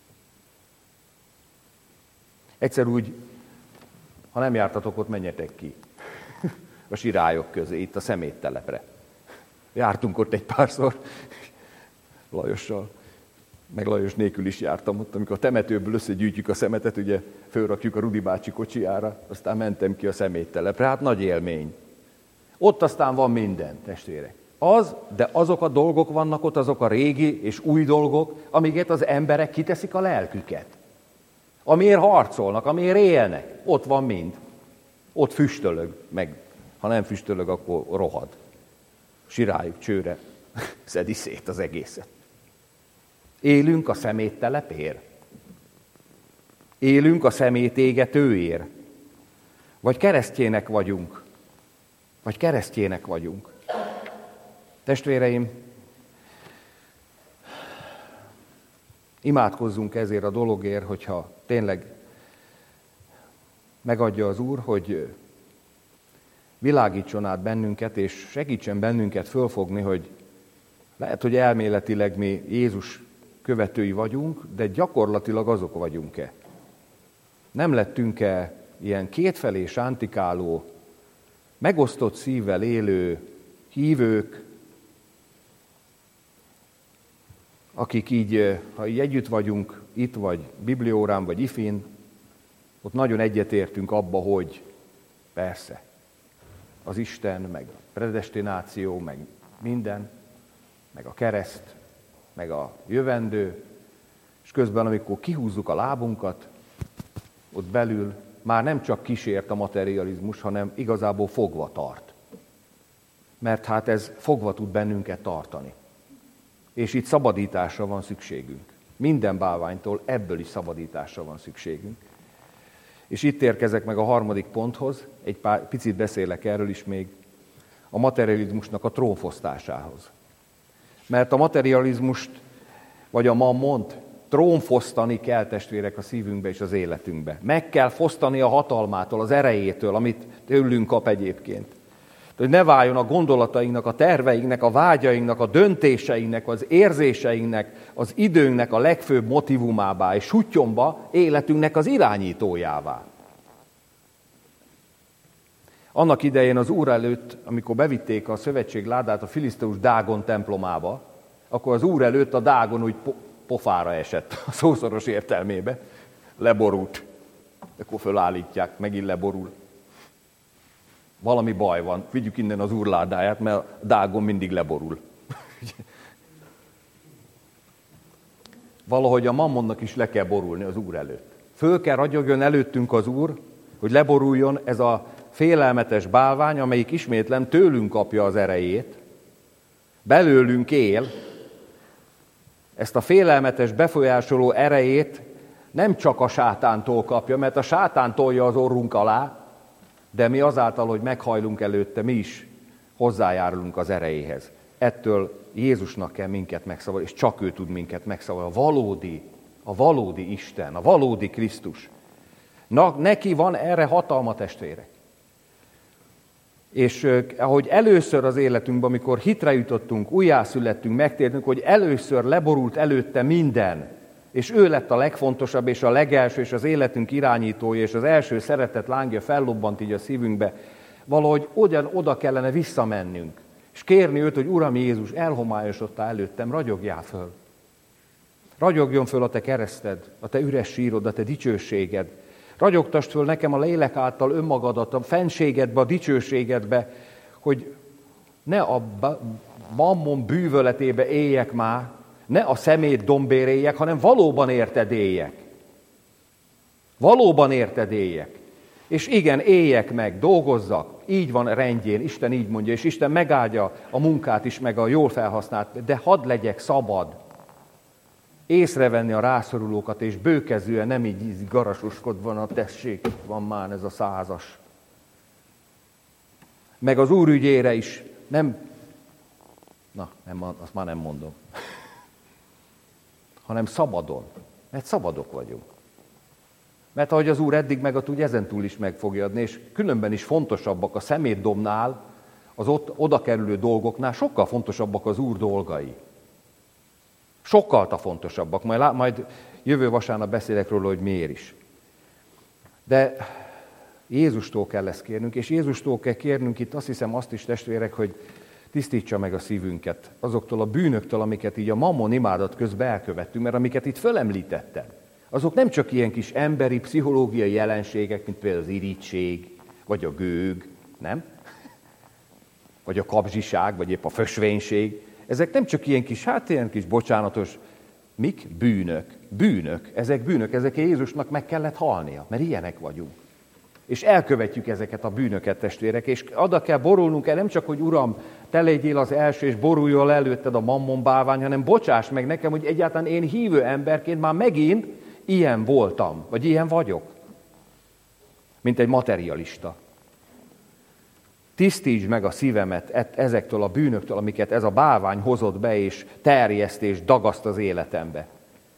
Egyszer úgy, ha nem jártatok ott, menjetek ki a sirályok közé, itt a szeméttelepre. Jártunk ott egy párszor, Lajossal, meg Lajos nélkül is jártam ott, amikor a temetőből összegyűjtjük a szemetet, ugye fölrakjuk a Rudi bácsi kocsijára, aztán mentem ki a szeméttelepre, hát nagy élmény. Ott aztán van minden, testvérek. Az, de azok a dolgok vannak ott, azok a régi és új dolgok, amiket az emberek kiteszik a lelküket. Amiért harcolnak, amiért élnek. Ott van mind. Ott füstölög, meg ha nem füstölög, akkor rohad. Sirályuk csőre szedi szét az egészet. Élünk a szeméttelepért? Élünk a szemét égetőért? Vagy keresztjének vagyunk? Vagy keresztjének vagyunk? Testvéreim, imádkozzunk ezért a dologért, hogyha tényleg megadja az Úr, hogy világítson át bennünket, és segítsen bennünket fölfogni, hogy lehet, hogy elméletileg mi Jézus követői vagyunk, de gyakorlatilag azok vagyunk-e? Nem lettünk-e ilyen kétfelé sántikáló, megosztott szívvel élő hívők, akik így, ha így együtt vagyunk, itt vagy bibliórán, vagy ifin, ott nagyon egyetértünk abba, hogy persze, az Isten, meg a predestináció, meg minden, meg a kereszt, meg a jövendő, és közben, amikor kihúzzuk a lábunkat, ott belül már nem csak kísért a materializmus, hanem igazából fogva tart. Mert hát ez fogva tud bennünket tartani. És itt szabadításra van szükségünk. Minden bálványtól ebből is szabadításra van szükségünk. És itt érkezek meg a harmadik ponthoz, egy pár, picit beszélek erről is még, a materializmusnak a trónfosztásához. Mert a materializmust, vagy a mammont trónfosztani kell, testvérek, a szívünkbe és az életünkbe. Meg kell fosztani a hatalmától, az erejétől, amit tőlünk kap egyébként. Hogy ne váljon a gondolatainknak, a terveinknek, a vágyainknak, a döntéseinknek, az érzéseinknek, az időnknek a legfőbb motivumává, és sutyomba életünknek az irányítójává. Annak idején az Úr előtt, amikor bevitték a szövetség ládát a filiszteus Dágon templomába, akkor az Úr előtt a Dágon úgy pofára esett, a szószoros értelmébe, leborult. Akkor fölállítják, megint leborul. Valami baj van, vigyük innen az Úr ládáját, mert a Dágon mindig leborul. Valahogy a mammonnak is le kell borulni az Úr előtt. Föl kell ragyogjon előttünk az Úr, hogy leboruljon ez a félelmetes bálvány, amelyik ismétlen tőlünk kapja az erejét, belőlünk él, ezt a félelmetes befolyásoló erejét nem csak a sátántól kapja, mert a sátán tolja az orrunk alá, de mi azáltal, hogy meghajlunk előtte, mi is hozzájárulunk az erejéhez. Ettől Jézusnak kell minket megszabadítani, és csak ő tud minket megszabadítani. A valódi, a valódi Isten, a valódi Krisztus. Na, neki van erre hatalma, testvérek. És eh, ahogy először az életünkben, amikor hitre jutottunk, újjászülettünk, megtértünk, hogy először leborult előtte minden, és ő lett a legfontosabb, és a legelső, és az életünk irányítója, és az első szeretet lángja fellobbant így a szívünkbe, valahogy ugyan oda kellene visszamennünk, és kérni őt, hogy Uram Jézus, elhomályosodtál előttem, ragyogjál föl. Ragyogjon föl a te kereszted, a te üres sírod, a te dicsőséged. Ragyogtasd föl nekem a lélek által önmagadat, a fenségedbe, a dicsőségedbe, hogy ne a mammon bűvöletébe éljek már, ne a szemét dombér éljek, hanem valóban érted éljek. Valóban érted éljek. És igen, éljek meg, dolgozzak, így van rendjén, Isten így mondja, és Isten megáldja a munkát is, meg a jól felhasznált, de hadd legyek szabad. Észrevenni a rászorulókat, és bőkezően, nem így garasoskodva, na tessék, van már ez a százas. Meg az Úr ügyére is, nem, na, nem, azt már nem mondom, hanem szabadon, mert szabadok vagyunk. Mert ahogy az Úr eddig megadt, úgy ezentúl is meg fogja adni, és különben is fontosabbak a szemétdomnál, az ott oda kerülő dolgoknál, sokkal fontosabbak az Úr dolgai. Sokkal fontosabbak. Majd, majd jövő vasárnap beszélek róla, hogy miért is. De Jézustól kell ezt kérnünk, és Jézustól kell kérnünk itt azt hiszem azt is, testvérek, hogy tisztítsa meg a szívünket azoktól a bűnöktől, amiket így a mammon imádat közben elkövettünk, mert amiket itt fölemlítettem, azok nem csak ilyen kis emberi, pszichológiai jelenségek, mint például az irigység, vagy a gőg, nem? Vagy a kapzsiság, vagy épp a fösvénység. Ezek nem csak ilyen kis, hát ilyen kis bocsánatos, mik? Bűnök. Bűnök. Ezek bűnök, ezek Jézusnak meg kellett halnia, mert ilyenek vagyunk. És elkövetjük ezeket a bűnöket, testvérek, és oda kell borulnunk el, nem csak, hogy Uram, te legyél az első, és boruljon előtted a mammon bálvány, hanem bocsáss meg nekem, hogy egyáltalán én hívő emberként már megint ilyen voltam, vagy ilyen vagyok, mint egy materialista. Tisztítsd meg a szívemet ezektől a bűnöktől, amiket ez a bálvány hozott be, és terjeszt, és dagaszt az életembe.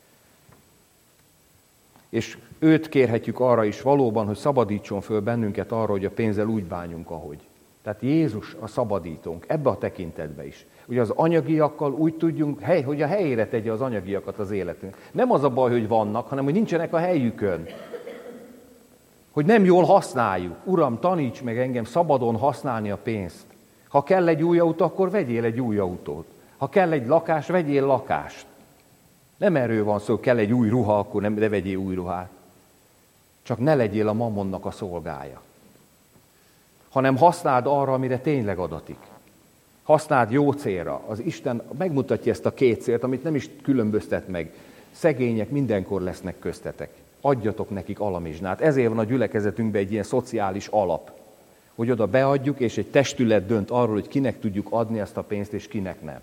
És őt kérhetjük arra is valóban, hogy szabadítson föl bennünket arra, hogy a pénzzel úgy bánjunk, ahogy. Tehát Jézus a szabadítónk, ebbe a tekintetbe is. Ugye az anyagiakkal úgy tudjunk, hely, hogy a helyére tegye az anyagiakat az életünk. Nem az a baj, hogy vannak, hanem hogy nincsenek a helyükön. Hogy nem jól használjuk. Uram, taníts meg engem szabadon használni a pénzt. Ha kell egy új autó, akkor vegyél egy új autót. Ha kell egy lakás, vegyél lakást. Nem erről van szó, kell egy új ruha, akkor nem, ne vegyél új ruhát. Csak ne legyél a mammonnak a szolgája. Hanem használd arra, amire tényleg adatik. Használd jó célra. Az Isten megmutatja ezt a két célt, amit nem is különböztet meg. Szegények mindenkor lesznek köztetek. Adjatok nekik alamizsnát. Ezért van a gyülekezetünkben egy ilyen szociális alap, hogy oda beadjuk, és egy testület dönt arról, hogy kinek tudjuk adni ezt a pénzt, és kinek nem.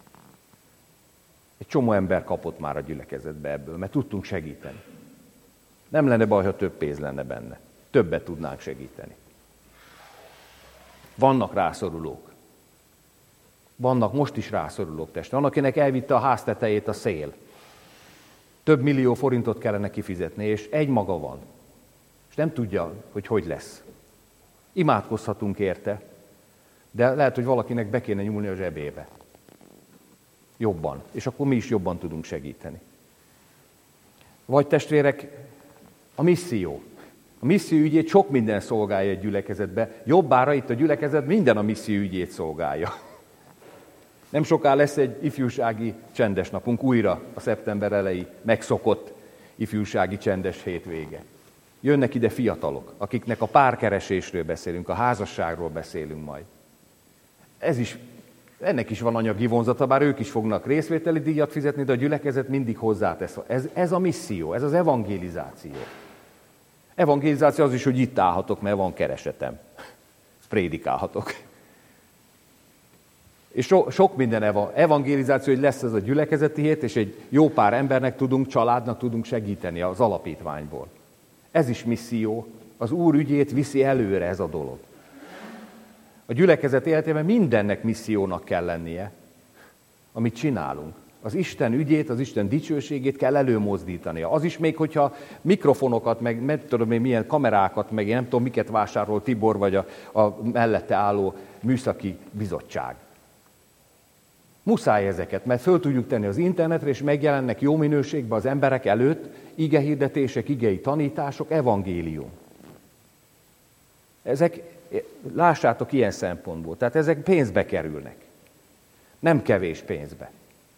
Egy csomó ember kapott már a gyülekezetbe ebből, mert tudtunk segíteni. Nem lenne baj, ha több pénz lenne benne. Többet tudnánk segíteni. Vannak rászorulók. Vannak most is rászorulók testvérek. Van, akinek elvitte a ház tetejét a szél. Több millió forintot kellene kifizetni, és egy maga van. És nem tudja, hogy hogy lesz. Imádkozhatunk érte, de lehet, hogy valakinek be kéne nyúlni a zsebébe. Jobban. És akkor mi is jobban tudunk segíteni. Vagy testvérek, a misszió. A misszió ügyét sok minden szolgálja egy gyülekezetbe. Jobbára itt a gyülekezet minden a misszió ügyét szolgálja. Nem soká lesz egy ifjúsági csendes napunk, újra a szeptember elejé megszokott ifjúsági csendes hétvége. Jönnek ide fiatalok, akiknek a párkeresésről beszélünk, a házasságról beszélünk majd. Ez is, ennek is van anyagi vonzata, bár ők is fognak részvételi díjat fizetni, de a gyülekezet mindig hozzátesz. Ez, ez a misszió, ez az evangelizáció. Evangelizáció az is, hogy itt állhatok, mert van keresetem. Prédikálhatok. És so, sok minden eva, evangelizáció, hogy lesz ez a gyülekezeti hét, és egy jó pár embernek tudunk, családnak tudunk segíteni az alapítványból. Ez is misszió, az Úr ügyét viszi előre ez a dolog. A gyülekezet életében mindennek missziónak kell lennie, amit csinálunk. Az Isten ügyét, az Isten dicsőségét kell előmozdítania. Az is még, hogyha mikrofonokat, meg nem tudom én milyen kamerákat, meg én nem tudom miket vásárol Tibor, vagy a, a mellette álló műszaki bizottság. Muszáj ezeket, mert föl tudjuk tenni az internetre, és megjelennek jó minőségben az emberek előtt igehirdetések, igei tanítások, evangélium. Ezek, lássátok ilyen szempontból, tehát ezek pénzbe kerülnek. Nem kevés pénzbe.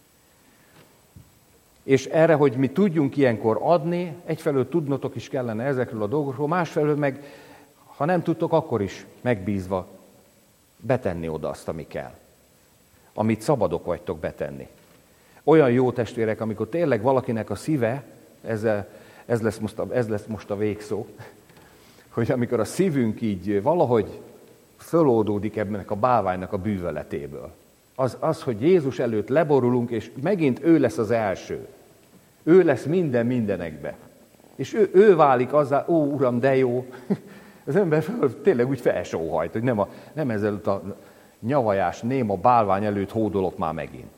És erre, hogy mi tudjunk ilyenkor adni, egyfelől tudnotok is kellene ezekről a dolgokról, másfelől meg, ha nem tudtok, akkor is megbízva betenni oda azt, ami kell. Amit szabadok vagytok betenni. Olyan jó testvérek, amikor tényleg valakinek a szíve, ez, ez, lesz, most a, ez lesz most a végszó, hogy amikor a szívünk így valahogy föloldódik ebbenek a bálványnak a bűvöletéből. Az, az, hogy Jézus előtt leborulunk, és megint ő lesz az első. Ő lesz minden mindenekbe. És ő, ő válik azzá, ó, Uram, de jó. Az ember tényleg úgy felsóhajt, hogy nem, a, nem ezzel a nyavajás, néma bálvány előtt hódolok már megint.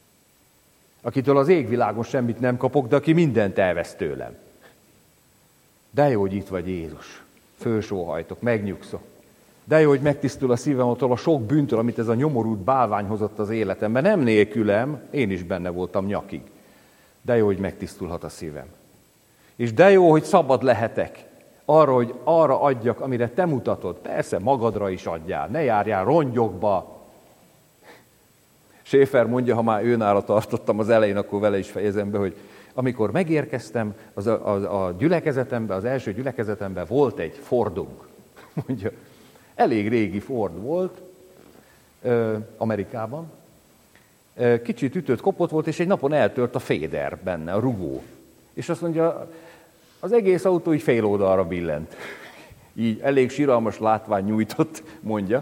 Akitől az égvilágon semmit nem kapok, de aki mindent elvesz tőlem. De jó, hogy itt vagy Jézus. Fölsóhajtok, megnyugszok. De jó, hogy megtisztul a szívem attól a sok bűntől, amit ez a nyomorult bálvány hozott az életemben. Nem nélkülem, én is benne voltam nyakig. De jó, hogy megtisztulhat a szívem. És de jó, hogy szabad lehetek arra, hogy arra adjak, amire te mutatod. Persze, magadra is adjál, ne járjál rongyokba. Schäfer mondja, ha már őnála tartottam az elején, akkor vele is fejezem be, hogy amikor megérkeztem az a, a, a gyülekezetembe, az első gyülekezetemben volt egy Fordunk. Mondja, elég régi Ford volt ö, Amerikában. Ö, kicsit ütött, kopott volt, és egy napon eltört a féder benne, a rugó. És azt mondja, az egész autó így fél oldalra billent. Így elég siralmas látvány nyújtott, mondja.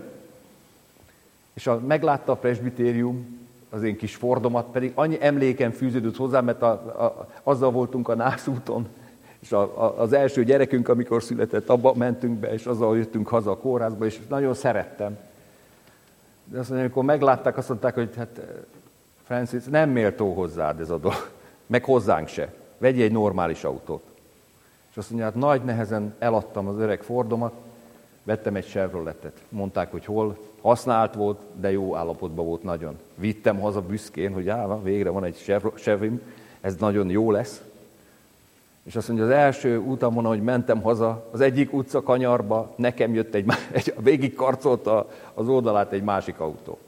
És a, meglátta a presbitérium, az én kis Fordomat, pedig annyi emléken fűződött hozzá, mert a, a, azzal voltunk a nászúton, és a, a, az első gyerekünk, amikor született, abba mentünk be, és azzal jöttünk haza a kórházba, és nagyon szerettem. De azt mondja, amikor meglátták, azt mondták, hogy hát Francis, nem méltó hozzád ez a dolog, meg hozzánk se. Vegyél egy normális autót. És azt mondja, hát nagy nehezen eladtam az öreg Fordomat, vettem egy Chevroletet. Mondták, hogy hol, használt volt, de jó állapotban volt nagyon. Vittem haza büszkén, hogy á, végre van egy Chevim, ez nagyon jó lesz. És azt mondja, az első útamon, ahogy mentem haza, az egyik utca kanyarba nekem jött egy, egy végig karcolta az oldalát egy másik autó.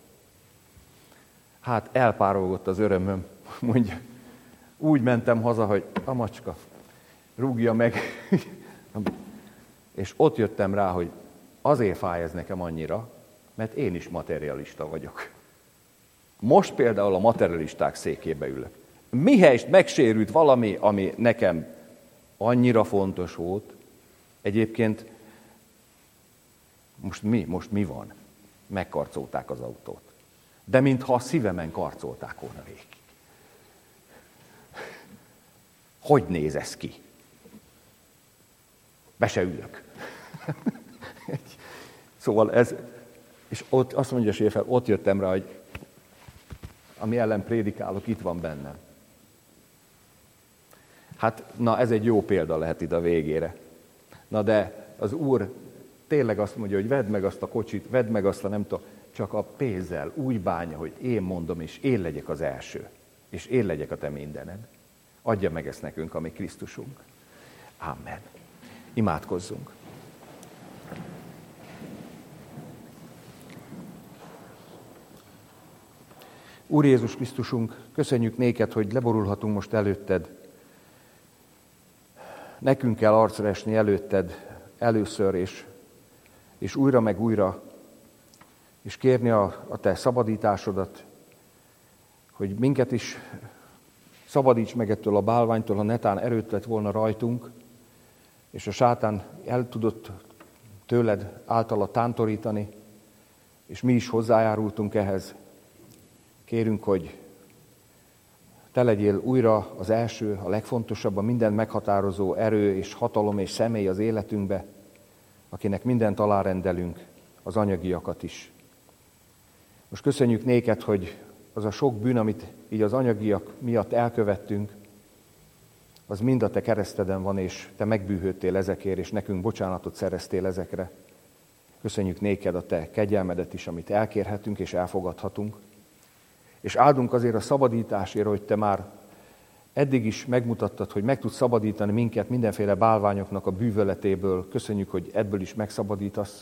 Hát elpárolgott az örömöm, mondja. Úgy mentem haza, hogy a macska, rúgja meg. És ott jöttem rá, hogy azért fáj ez nekem annyira, mert én is materialista vagyok. Most például a materialisták székébe ülök. Mihelyest megsérült valami, ami nekem annyira fontos volt, egyébként most mi, most mi van? Megkarcolták az autót. De mintha a szívemen karcolták volna végig. Hogy néz ez ki? Be se ülök. Szóval ez, és ott azt mondja Schäfer, ott jöttem rá, hogy ami ellen prédikálok, itt van bennem. Hát, na ez egy jó példa lehet ide a végére. Na de az Úr tényleg azt mondja, hogy vedd meg azt a kocsit, vedd meg azt a nem tudom, csak a pénzzel úgy bánja, hogy én mondom, és én legyek az első, és én legyek a te mindened. Adja meg ezt nekünk, ami Krisztusunk. Amen. Imádkozzunk. Úr Jézus Krisztusunk, köszönjük néked, hogy leborulhatunk most előtted. Nekünk kell arcra esni előtted először, és, és újra meg újra, és kérni a, a te szabadításodat, hogy minket is szabadíts meg ettől a bálványtól, ha netán erőt lett volna rajtunk, és a sátán el tudott tőled általa tántorítani, és mi is hozzájárultunk ehhez. Kérünk, hogy te legyél újra az első, a legfontosabb, a minden meghatározó erő és hatalom és személy az életünkbe, akinek mindent alárendelünk, az anyagiakat is. Most köszönjük néked, hogy az a sok bűn, amit így az anyagiak miatt elkövettünk, az mind a te kereszteden van, és te megbűhődtél ezekért, és nekünk bocsánatot szereztél ezekre. Köszönjük néked a te kegyelmedet is, amit elkérhetünk és elfogadhatunk. És áldunk azért a szabadításért, hogy te már eddig is megmutattad, hogy meg tudsz szabadítani minket mindenféle bálványoknak a bűvöletéből. Köszönjük, hogy ebből is megszabadítasz.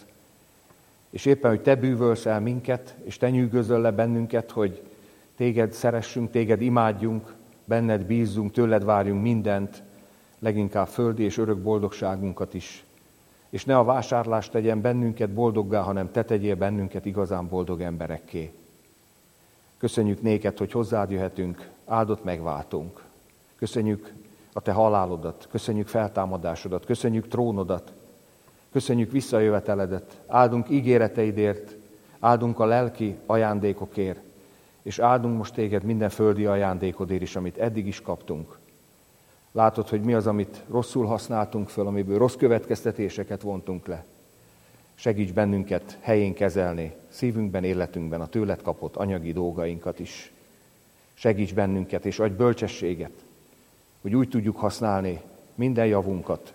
És éppen, hogy te bűvölsz el minket, és te nyűgözöl le bennünket, hogy téged szeressünk, téged imádjunk, benned bízzunk, tőled várjunk mindent, leginkább földi és örök boldogságunkat is. És ne a vásárlást tegyen bennünket boldoggá, hanem te tegyél bennünket igazán boldog emberekké. Köszönjük néked, hogy hozzád jöhetünk, áldott megváltunk. Köszönjük a te halálodat, köszönjük feltámadásodat, köszönjük trónodat, köszönjük visszajöveteledet, áldunk ígéreteidért, áldunk a lelki ajándékokért, és áldunk most téged minden földi ajándékodért is, amit eddig is kaptunk. Látod, hogy mi az, amit rosszul használtunk föl, amiből rossz következtetéseket vontunk le. Segíts bennünket helyén kezelni, szívünkben, életünkben a tőled kapott anyagi dolgainkat is. Segíts bennünket, és adj bölcsességet, hogy úgy tudjuk használni minden javunkat,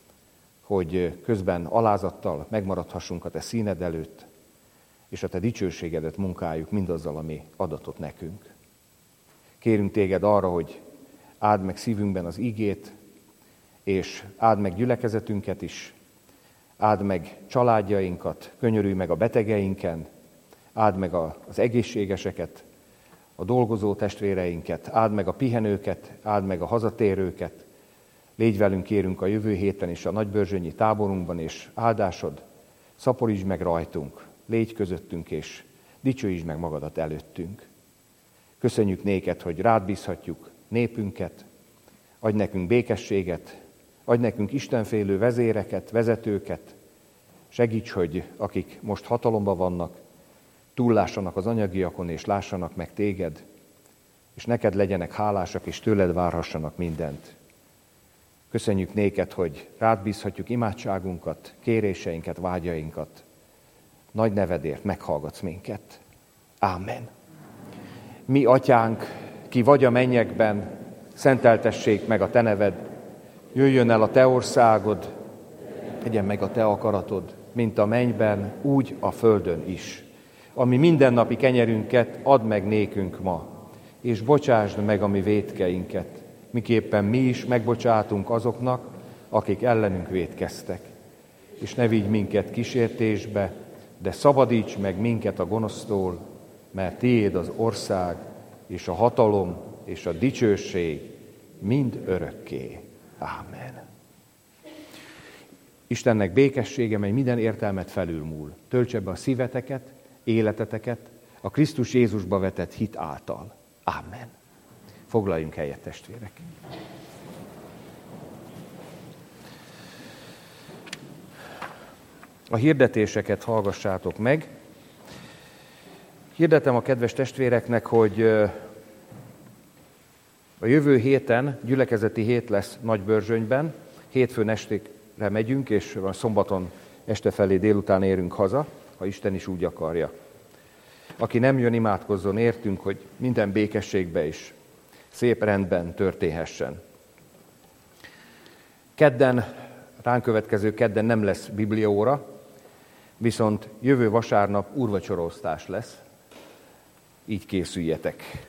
hogy közben alázattal megmaradhassunk a te színed előtt, és a te dicsőségedet munkáljuk mindazzal, ami adatot nekünk. Kérünk téged arra, hogy áld meg szívünkben az igét, és áld meg gyülekezetünket is, áld meg családjainkat, könyörülj meg a betegeinken, áld meg az egészségeseket, a dolgozó testvéreinket, áld meg a pihenőket, áld meg a hazatérőket, légy velünk, kérünk a jövő héten is a nagybörzsönyi táborunkban, és áldásod, szaporítsd meg rajtunk, légy közöttünk, és dicsőítsd meg magadat előttünk. Köszönjük néked, hogy rád bízhatjuk népünket, adj nekünk békességet, adj nekünk istenfélő vezéreket, vezetőket, segíts, hogy akik most hatalomban vannak, túllássanak az anyagiakon, és lássanak meg téged, és neked legyenek hálásak, és tőled várhassanak mindent. Köszönjük néked, hogy rád bízhatjuk imádságunkat, kéréseinket, vágyainkat. Nagy nevedért meghallgatsz minket. Ámen. Mi, atyánk, ki vagy a mennyekben, szenteltessék meg a te neved, jöjjön el a te országod, legyen meg a te akaratod, mint a mennyben, úgy a földön is. Ami mindennapi kenyerünket add meg nékünk ma, és bocsásd meg a mi vétkeinket, miképpen mi is megbocsátunk azoknak, akik ellenünk vétkeztek. És ne vigy minket kísértésbe, de szabadíts meg minket a gonosztól, mert tiéd az ország, és a hatalom, és a dicsőség mind örökké. Ámen. Istennek békessége, mely minden értelmet felülmúl, töltse be a szíveteket, életeteket a Krisztus Jézusba vetett hit által. Ámen. Foglaljunk helyet, testvérek. A hirdetéseket hallgassátok meg. Hirdetem a kedves testvéreknek, hogy a jövő héten gyülekezeti hét lesz Nagybörzsönyben. Hétfőn estére megyünk, és szombaton este felé délután érünk haza, ha Isten is úgy akarja. Aki nem jön, imádkozzon értünk, hogy minden békességbe is szép rendben történhessen. Kedden, ránk következő kedden nem lesz bibliaóra, viszont jövő vasárnap úrvacsoraosztás lesz, így készüljetek.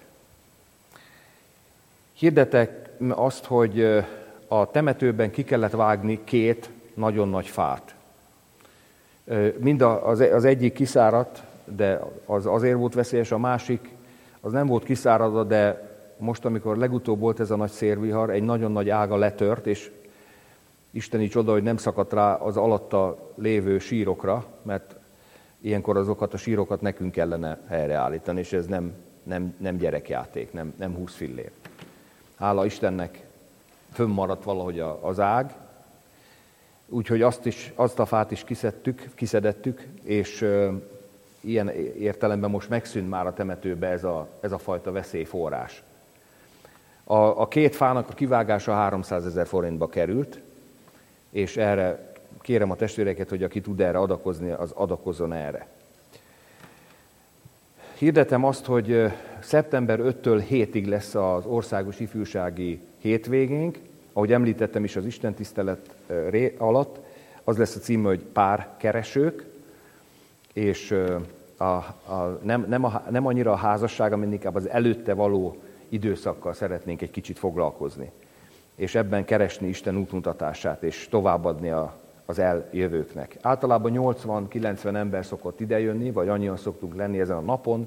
Hirdetek azt, hogy a temetőben ki kellett vágni két nagyon nagy fát. Mind az egyik kiszáradt, de az azért volt veszélyes, a másik az nem volt kiszáradva, de most, amikor legutóbb volt ez a nagy szélvihar, egy nagyon nagy ága letört, és isteni csoda, hogy nem szakadt rá az alatta lévő sírokra, mert ilyenkor azokat a sírokat nekünk kellene helyreállítani, és ez nem, nem, nem gyerekjáték, nem, nem húsz fillér. Hála Istennek fönnmaradt valahogy az ág, úgyhogy azt, is, azt a fát is kiszedtük, kiszedettük, és ö, ilyen értelemben most megszűnt már a temetőbe ez a, ez a fajta veszélyforrás. A, a két fának a kivágása háromszázezer forintba került, és erre kérem a testvéreket, hogy aki tud erre adakozni, az adakozzon erre. Hirdetem azt, hogy szeptember ötödikétől hétig lesz az országos ifjúsági hétvégénk, ahogy említettem is az istentisztelet alatt, az lesz a címe, hogy párkeresők, és a, a, nem, nem, a, nem annyira a házasság, hanem inkább az előtte való időszakkal szeretnénk egy kicsit foglalkozni. És ebben keresni Isten útmutatását, és továbbadni a, az eljövőknek. Általában nyolcvan-kilencven ember szokott idejönni, vagy annyian szoktunk lenni ezen a napon.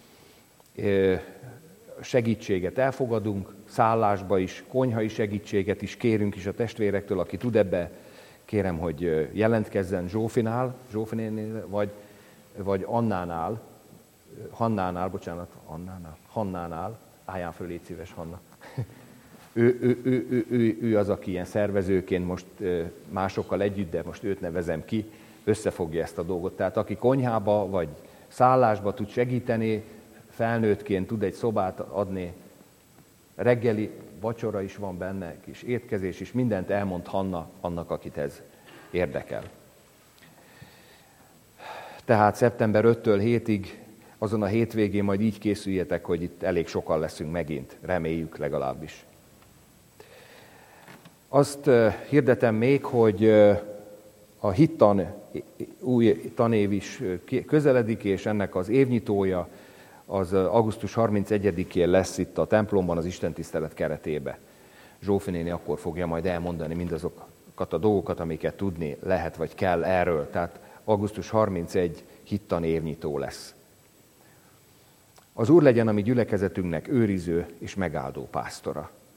Segítséget elfogadunk, szállásba is, konyhai segítséget is kérünk is a testvérektől, aki tud ebbe, kérem, hogy jelentkezzen Zsófinál, Zsófinénél, vagy, vagy Annánál, Hannánál, bocsánat, Annánál, Hannánál, álljál föl, légy szíves, Hanna. ő, ő, ő, ő, ő, ő az, aki ilyen szervezőként most másokkal együtt, de most őt nevezem ki, összefogja ezt a dolgot. Tehát aki konyhába vagy szállásba tud segíteni, felnőttként tud egy szobát adni, reggeli vacsora is van benne, kis étkezés is, mindent elmond Hanna annak, akit ez érdekel. Tehát szeptember ötödikétől hétig, azon a hétvégén majd így készüljetek, hogy itt elég sokan leszünk megint, reméljük legalábbis. Azt hirdetem még, hogy a hittan új tanév is közeledik, és ennek az évnyitója az augusztus harmincegyedikén lesz itt a templomban az istentisztelet keretébe. Zsófi néni akkor fogja majd elmondani mindazokat a dolgokat, amiket tudni lehet vagy kell erről. Tehát augusztus harmincegyedike hittan évnyitó lesz. Az Úr legyen a mi gyülekezetünknek őriző és megáldó pásztora.